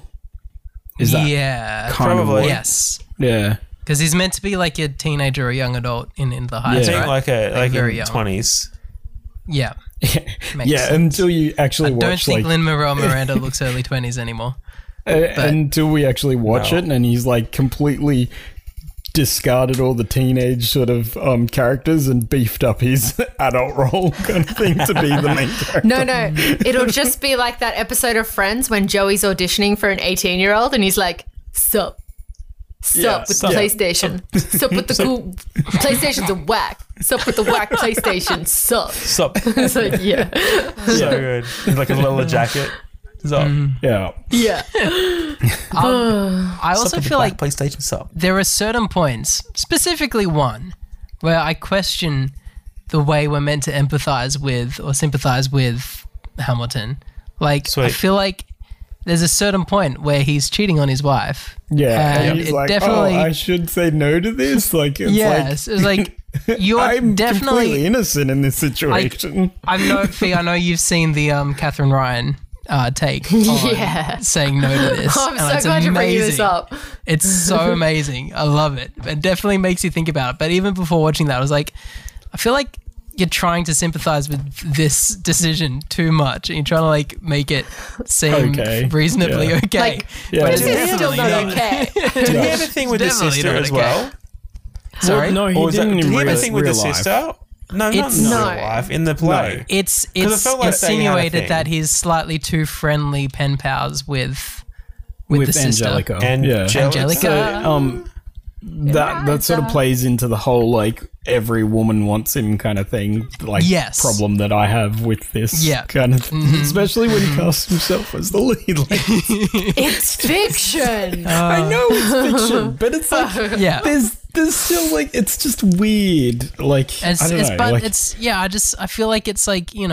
Is that yeah. kind of Probably. what- Yes. Yeah. Because he's meant to be like a teenager or a young adult in, in the I Heights, think right? like a like very in young. twenties. yeah. Makes yeah, sense. until you actually I watch don't think like Lin Manuel Miranda looks early twenties anymore. uh, until we actually watch No. it, and he's like completely discarded all the teenage sort of um, characters and beefed up his adult role kind of thing to be the main character. no, no. It'll just be like that episode of Friends when Joey's auditioning for an eighteen-year-old and he's like, sup. Sup Yeah, with sup. the PlayStation. Sup with the cool PlayStation's a whack. Sup with the whack PlayStation. Sup. Sup. It's like, yeah. So good. He's like a leather jacket. Sup. Yeah. Yeah. I also Sup with the feel black like PlayStation sup. there are certain points, specifically one, where I question the way we're meant to empathize with or sympathize with Hamilton. Like, I Sweet. feel like there's a certain point where he's cheating on his wife. Yeah. And And he's it like, definitely- oh, I should say no to this? Like, it's Yes, it's like you're like, I'm definitely. completely innocent in this situation. I know, Fee. I know you've seen the um, Catherine Ryan uh, take on Yeah. saying no to this. Oh, I'm and so it's glad you're bringing this amazing. up. It's so amazing. I love it. It definitely makes you think about it. But even before watching that, I was like, I feel like you're trying to sympathize with this decision too much. And you're trying to like make it seem Okay. reasonably Yeah. okay. Like, Yeah. but this it's is still definitely not okay. Did he have a thing with his definitely sister not as okay. well? Sorry? Well, no, he Or was that, didn't did in he have real, a thing with real the life. sister? No, not It's- in No. real life. In the play. It's 'Cause I it's felt like they had a insinuated thing. that he's slightly too friendly pen pals with with, With the sister. Angelica. And yeah. Angelica. So, um, that that sort of plays into the whole like every woman wants him kind of thing, like Yes. problem that I have with this Yeah. kind of thing, especially when he casts himself as the lead. Like, It's fiction. I know it's fiction, but it's like Yeah. there's there's still like it's just weird. Like It's, I don't it's know, but like, it's yeah. I just I feel like it's like you know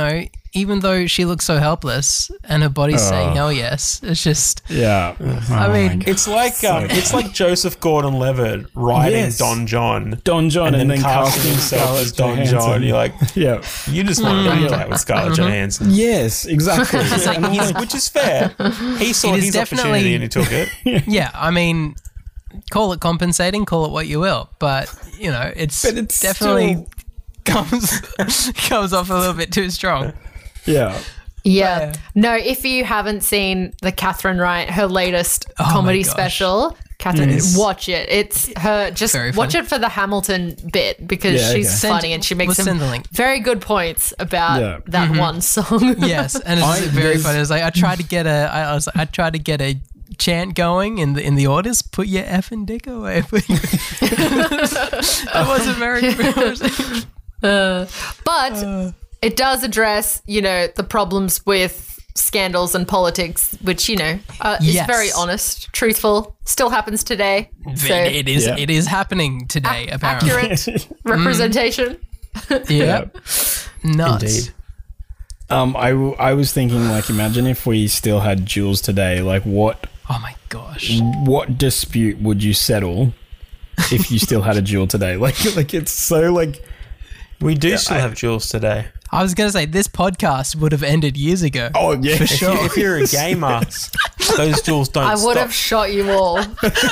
even though she looks so helpless and her body's saying hell yes, it's just Yeah. I Oh mean, my God. It's like um, it's like Joseph Gordon-Levitt writing Yes. Don John Don John and, and, then, then casting himself as Don Johansson. John. You're like, Yeah. you just want to be that with Scarlett Johansson. Yes, exactly. And I'm He's- like, which is fair. He saw It is his definitely- opportunity and he took it. yeah, I mean, call it compensating, call it what you will, but you know, it's, But it's definitely comes comes off a little bit too strong. yeah. Yeah. Yeah. No, if you haven't seen the Catherine Wright, her latest Oh my comedy gosh. special, Catherine, Yes. watch it. It's her, just Very watch funny. it for the Hamilton bit because Yeah, she's okay. Send- funny and she we'll makes some send the link. very good points about Yeah. that one song. Yes, and it's I- very there's- funny. It's like I tried to get a, I was, I tried to get a chant going in the in the orders. Put your effing dick away. That wasn't very. But it does address, you know, the problems with scandals and politics, which, you know, uh, is Yes. very honest, truthful, still happens today. So it is. Yeah. It is happening today. ac- apparently, accurate representation. yeah. Nuts. Indeed. Um, I, w- I was thinking, like, imagine if we still had Jules today. Like, what Oh my gosh. what dispute would you settle if you still had a Jules today? Like, like it's so like. We do still have Jules today. I was gonna say this podcast would have ended years ago. Oh yeah, for sure. If you're a gamer, those Jules don't I would stop. have shot you all.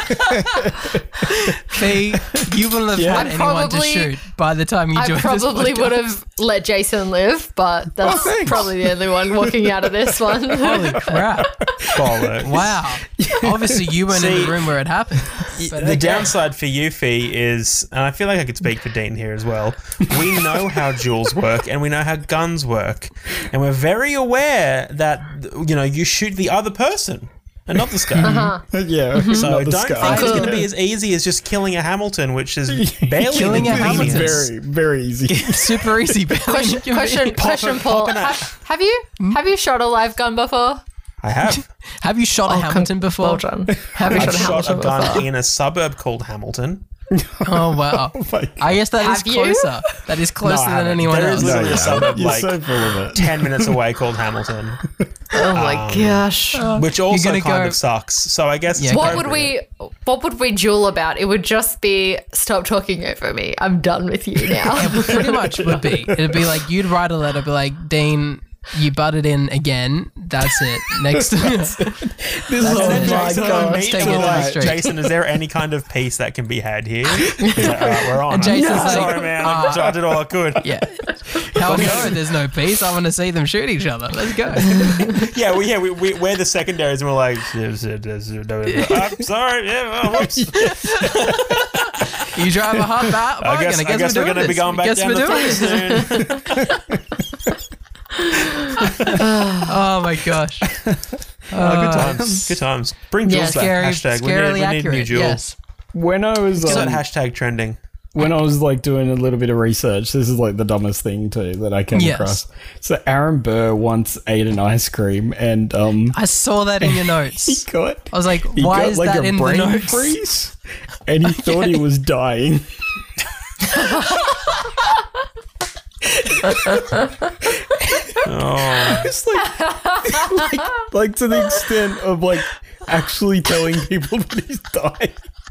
Fee, you wouldn't have Yeah. had I anyone probably- to shoot by the time you I joined probably this would podcast. have let Jason live, but that's thanks. probably the only one walking out of this one. Holy crap! Bollocks. Wow. Obviously, you weren't in See, the room where it happened. But The okay. downside for you, Fee, is, and I feel like I could speak for Dean here as well, we know how jewels work and we know how guns work. And we're very aware that, you know, you shoot the other person and not this guy. Uh-huh. yeah. So not the don't sky. think it's going to be as easy as just killing a Hamilton, which is barely Killing a an Hamilton. inconvenience. very very easy. super easy. Question, question, question, Paul. popping out. Have, have you have you shot a live gun before? I have. Have you shot a Oh, Hamilton con- before? Well done. Have you I've shot a shot Hamilton a gun before? in a suburb called Hamilton. Oh wow! Oh my God. I guess that is Have you? closer. That is closer No, I than haven't. anyone There else. is literally a suburb You're like so full of it. ten minutes away called Hamilton, Oh my gosh. which also gonna kind go- of sucks. So I guess it's Yeah, What would appropriate. we what would we duel about? It would just be stop talking over me. I'm done with you now. It pretty much would be. It'd be like you'd write a letter, be like, Dean, you butted in again. That's it. Next. This is Oh oh my my Jason God. god. on me Take to it like, straight. Jason, is there any kind of peace that can be had here? He's like, all right, we're on. And Jason's I'm like, sorry, man. I uh, did all I could. yeah. Hell no, there's no peace. I want to see them shoot each other. Let's go. Yeah, well, yeah, we, we, we're the secondaries, and we're like, I'm sorry. Yeah, oh, whoops. You drive a hot bat. I guess, I guess we're going to be going back guess down we're the doing tunnel this. soon. Oh my gosh. Oh, good times. Good times. Bring Jules Yeah, back. Scary, Hashtag. We need, scarily we need accurate. new Jules. Yes. When I was Is that um, hashtag trending? when I was like doing a little bit of research, this is like the dumbest thing too that I came Yes. across. So Aaron Burr once ate an ice cream and um I saw that in your he notes. got I was like, he why got is like that a in the brain notes? freeze and he thought he was dying. Oh, It's like, like like to the extent of like actually telling people that he's dying.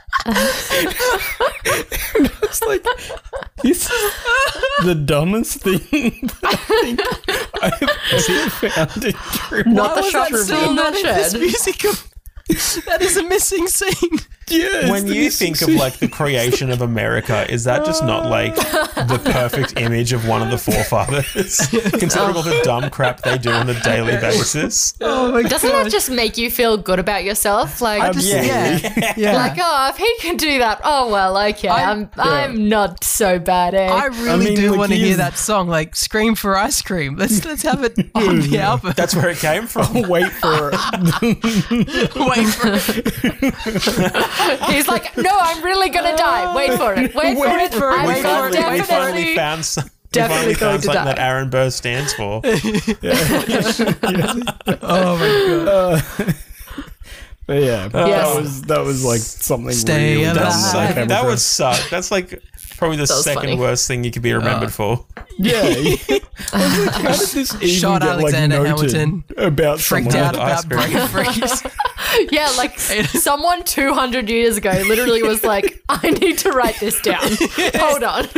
And I was like, this is the dumbest thing that I think I've ever found in trivia. Not Why the was shot that still scene in the not in this shed? musical? That is a missing scene. Yeah, when you think of like the creation of America, is that just not like the perfect image of one of the forefathers? Considering all the dumb crap they do on a daily basis. Oh my Doesn't that just make you feel good about yourself? Like, I just, yeah. Yeah. Yeah. like, oh, if he can do that, oh well, okay, I- I'm I'm not so bad, eh? I really mean, do like, want to he hear is- that song, like "Scream for Ice Cream." Let's let's have it on the album. That's where it came from. Wait for it. Wait for it. He's like, no, I'm really gonna die. Wait for it. Wait, for it. for it. I'm Wait for it. We finally definitely. found some. We definitely finally found going to something die. that Aaron Burr stands for. Oh my god. But yeah, Yes. that was that was like something Stay really alive. dumb That's that I so, came that would across. suck. That's like probably the That was second funny. worst thing you could be remembered for. Yeah. I was like, how did this even Shot get, Alexander like, noted Hamilton. about Freaked someone? out Ice about cream. brain freeze. Yeah, like someone two hundred years ago literally was like, I need to write this down. Hold on.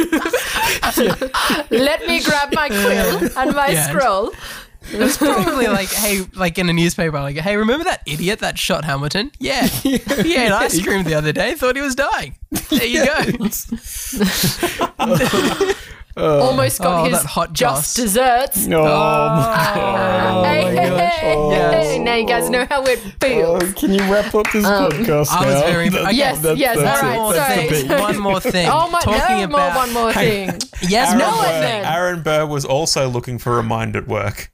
Let me grab my quill and my Yeah. scroll. It's probably like, hey, like in a newspaper, like, hey, remember that idiot that shot Hamilton? Yeah, he ate ice cream the other day. Thought he was dying. There you go. Almost got Oh, his that hot just goss. desserts. Oh, my God. hey, my hey, gosh. hey, Oh. hey. Now you guys know how it feels. Oh, can you wrap up this podcast I was now? very- That's- Yes, that's- yes, that's all it. right, That's sorry. the big- One more thing. Oh my, Talking no about more, one more thing. yes, Aaron, no No, more it Burr, thing. then. Aaron Burr was also looking for a mind at work.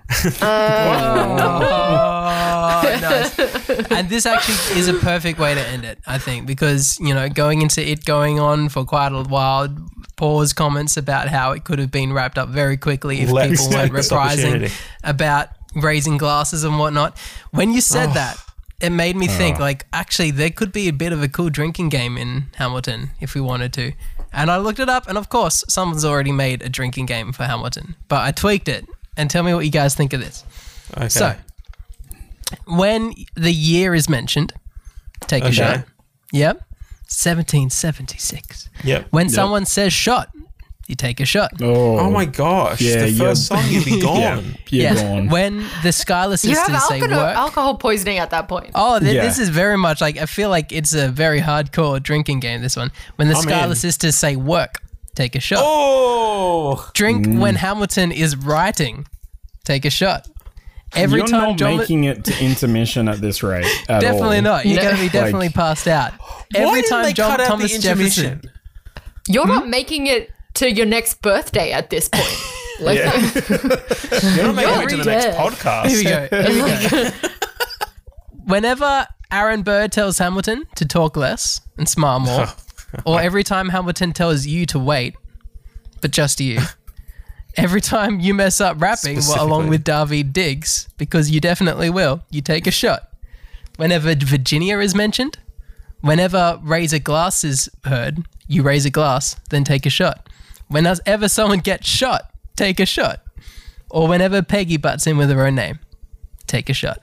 Oh, nice. And this actually is a perfect way to end it, I think, because, you know, going into it going on for quite a while, Paul's comments about how it could have been wrapped up very quickly if Let's people weren't take this reprising opportunity. about raising glasses and whatnot. When you said that, it made me think, like, actually, there could be a bit of a cool drinking game in Hamilton if we wanted to. And I looked it up, and of course, someone's already made a drinking game for Hamilton, but I tweaked it. And tell me what you guys think of this. Okay. So, when the year is mentioned, take a Okay. shot. Yep. seventeen seventy-six. Yep. When someone says shot, you take a shot. Oh, Oh my gosh. Yeah, the you're- first song you'd be Yeah, gone. you're yes. gone. When the Schuyler You have sisters say alcohol, work. alcohol poisoning at that point. Oh, th- Yeah. this is very much like, I feel like it's a very hardcore drinking game, this one. When the I'm Schuyler in. sisters say work, take a shot. Oh. Drink Mm. when Hamilton is writing, take a shot. Every You're time not John. making it to intermission at this rate. At Definitely all. not. You're No. going to be definitely Like- passed out. Every Why didn't time they John cut out Thomas the Jefferson. intermission? You're Hmm? not making it to your next birthday at this point. Like, You're not making You're it to the next dead. podcast. Here we go. Here we go. Whenever Aaron Burr tells Hamilton to talk less and smile more, or every time Hamilton tells you to wait, but just you. Every time you mess up rapping well, along Specifically. with David Diggs, because you definitely will, you take a shot. Whenever Virginia is mentioned, whenever raise a glass is heard, you raise a glass, then take a shot. Whenever someone gets shot, take a shot. Or whenever Peggy butts in with her own name, take a shot.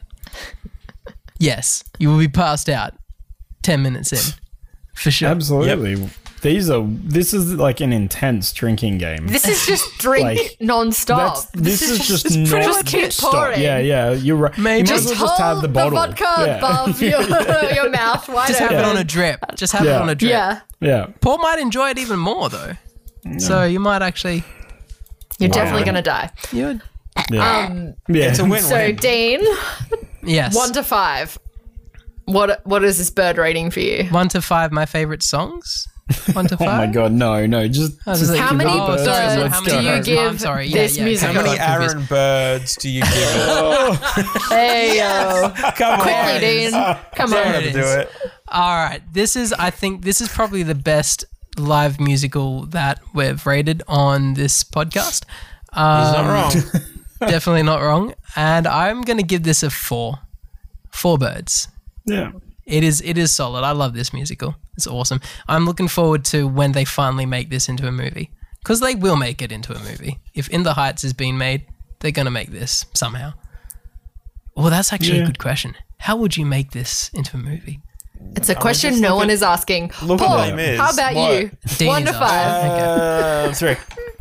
Yes, you will be passed out ten minutes in, for sure. Absolutely. These are. This is like an intense drinking game. this is just drink Like, non-stop. That's, this is just pretty not much keep stop. pouring. Yeah, yeah. You're right. Maybe- You might Just as well just have Hold the bottle. vodka yeah. above your, your mouth wide Just have open. it on a drip. Just have it Yeah. on a drip. Yeah, Yeah. Paul might enjoy it even more though. So you might actually. you're Wow. definitely going to die. You would. Yeah. Um, yeah. It's a win-win. so, Dean, Yes. one to five. What What is this bird rating for you? One to five, my favorite songs. One to Oh five. my god, no, no. Just, I was just like, How give many me oh, birds sorry, and sorry, let's how go. many do you birds? give I'm sorry. Yeah, this yeah, music? How okay, many I'm confused. Aaron Birds do you give it? Hey, yo. Come Quickly, on. Dean. Come Don't on. have to do it. All right. This is, I think, this is probably the best live musical that we've rated on this podcast. He's not wrong. Definitely not wrong. And I'm going to give this a four. Four birds. Yeah. It is it is solid. I love this musical. It's awesome. I'm looking forward to when they finally make this into a movie. Because they will make it into a movie. If In the Heights is being made, they're going to make this somehow. Well, that's actually Yeah. a good question. How would you make this into a movie? It's a question just no look one at- is asking. look at Paul, Les Mis. how about What? you? Dean's One to asking. five. Okay. Uh, three.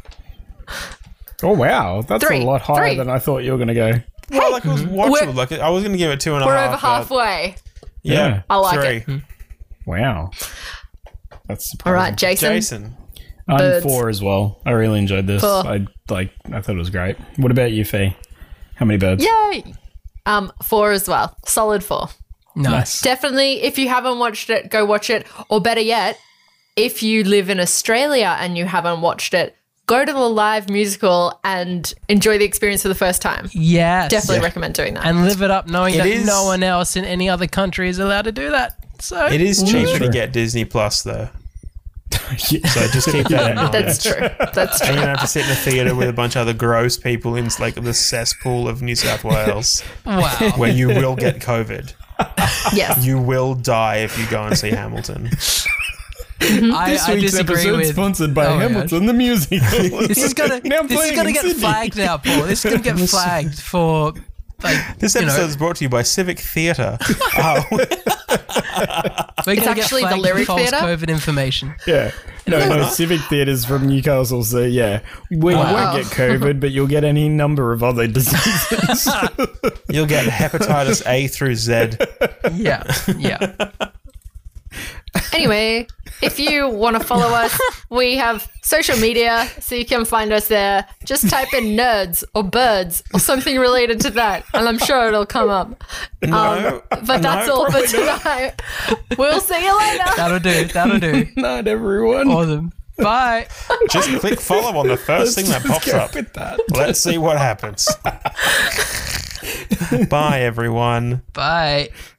Oh wow, that's Three, a lot higher three. than I thought you were going to go. Well, like it was We're- watchable. Like I was going to give it two and a We're half. over but- halfway. Yeah, I like three. it. Wow, that's surprising. All right, Jason. Jason. I'm birds. four as well. I really enjoyed this. Four. I like. I thought it was great. What about you, Fee? How many birds? Yay. Um, four as well. Solid four. Nice. Definitely, if you haven't watched it, go watch it. Or better yet, if you live in Australia and you haven't watched it, go to the live musical and enjoy the experience for the first time. Yes. Definitely recommend doing that. And live it up knowing It that is- no one else in any other country is allowed to do that. So It is cheaper Sure. to get Disney Plus though, Yeah. so just keep that in mind. That's true. That's And true. you're gonna have to sit in a theater with a bunch of other gross people in like the cesspool of New South Wales, wow. where you will get COVID. Yes. You will die if you go and see Hamilton. I, This I week's disagree episode with. sponsored by Oh my Hamilton the musical. This is gonna. Now this is playing gonna in get Sydney. flagged now, Paul. This is gonna get flagged for. Like, This you know, episode is brought to you by Civic Theatre. Oh, we're It's gonna actually the get flagged Lyric for false Theatre? COVID information. Yeah. No, no, Civic Theatre's from Newcastle, so yeah. We Wow. won't get COVID, but you'll get any number of other diseases. you'll get hepatitis A through Z. Yeah, yeah. Anyway, if you want to follow us, we have social media, so you can find us there. Just type in nerds or birds or something related to that, and I'm sure it'll come up. No, But that's no, all for probably not. tonight. We'll see you later. That'll do. That'll do. Not everyone. Awesome. Bye. Just click follow on the first thing that pops Go up. with that. Let's see what happens. Bye, everyone. Bye.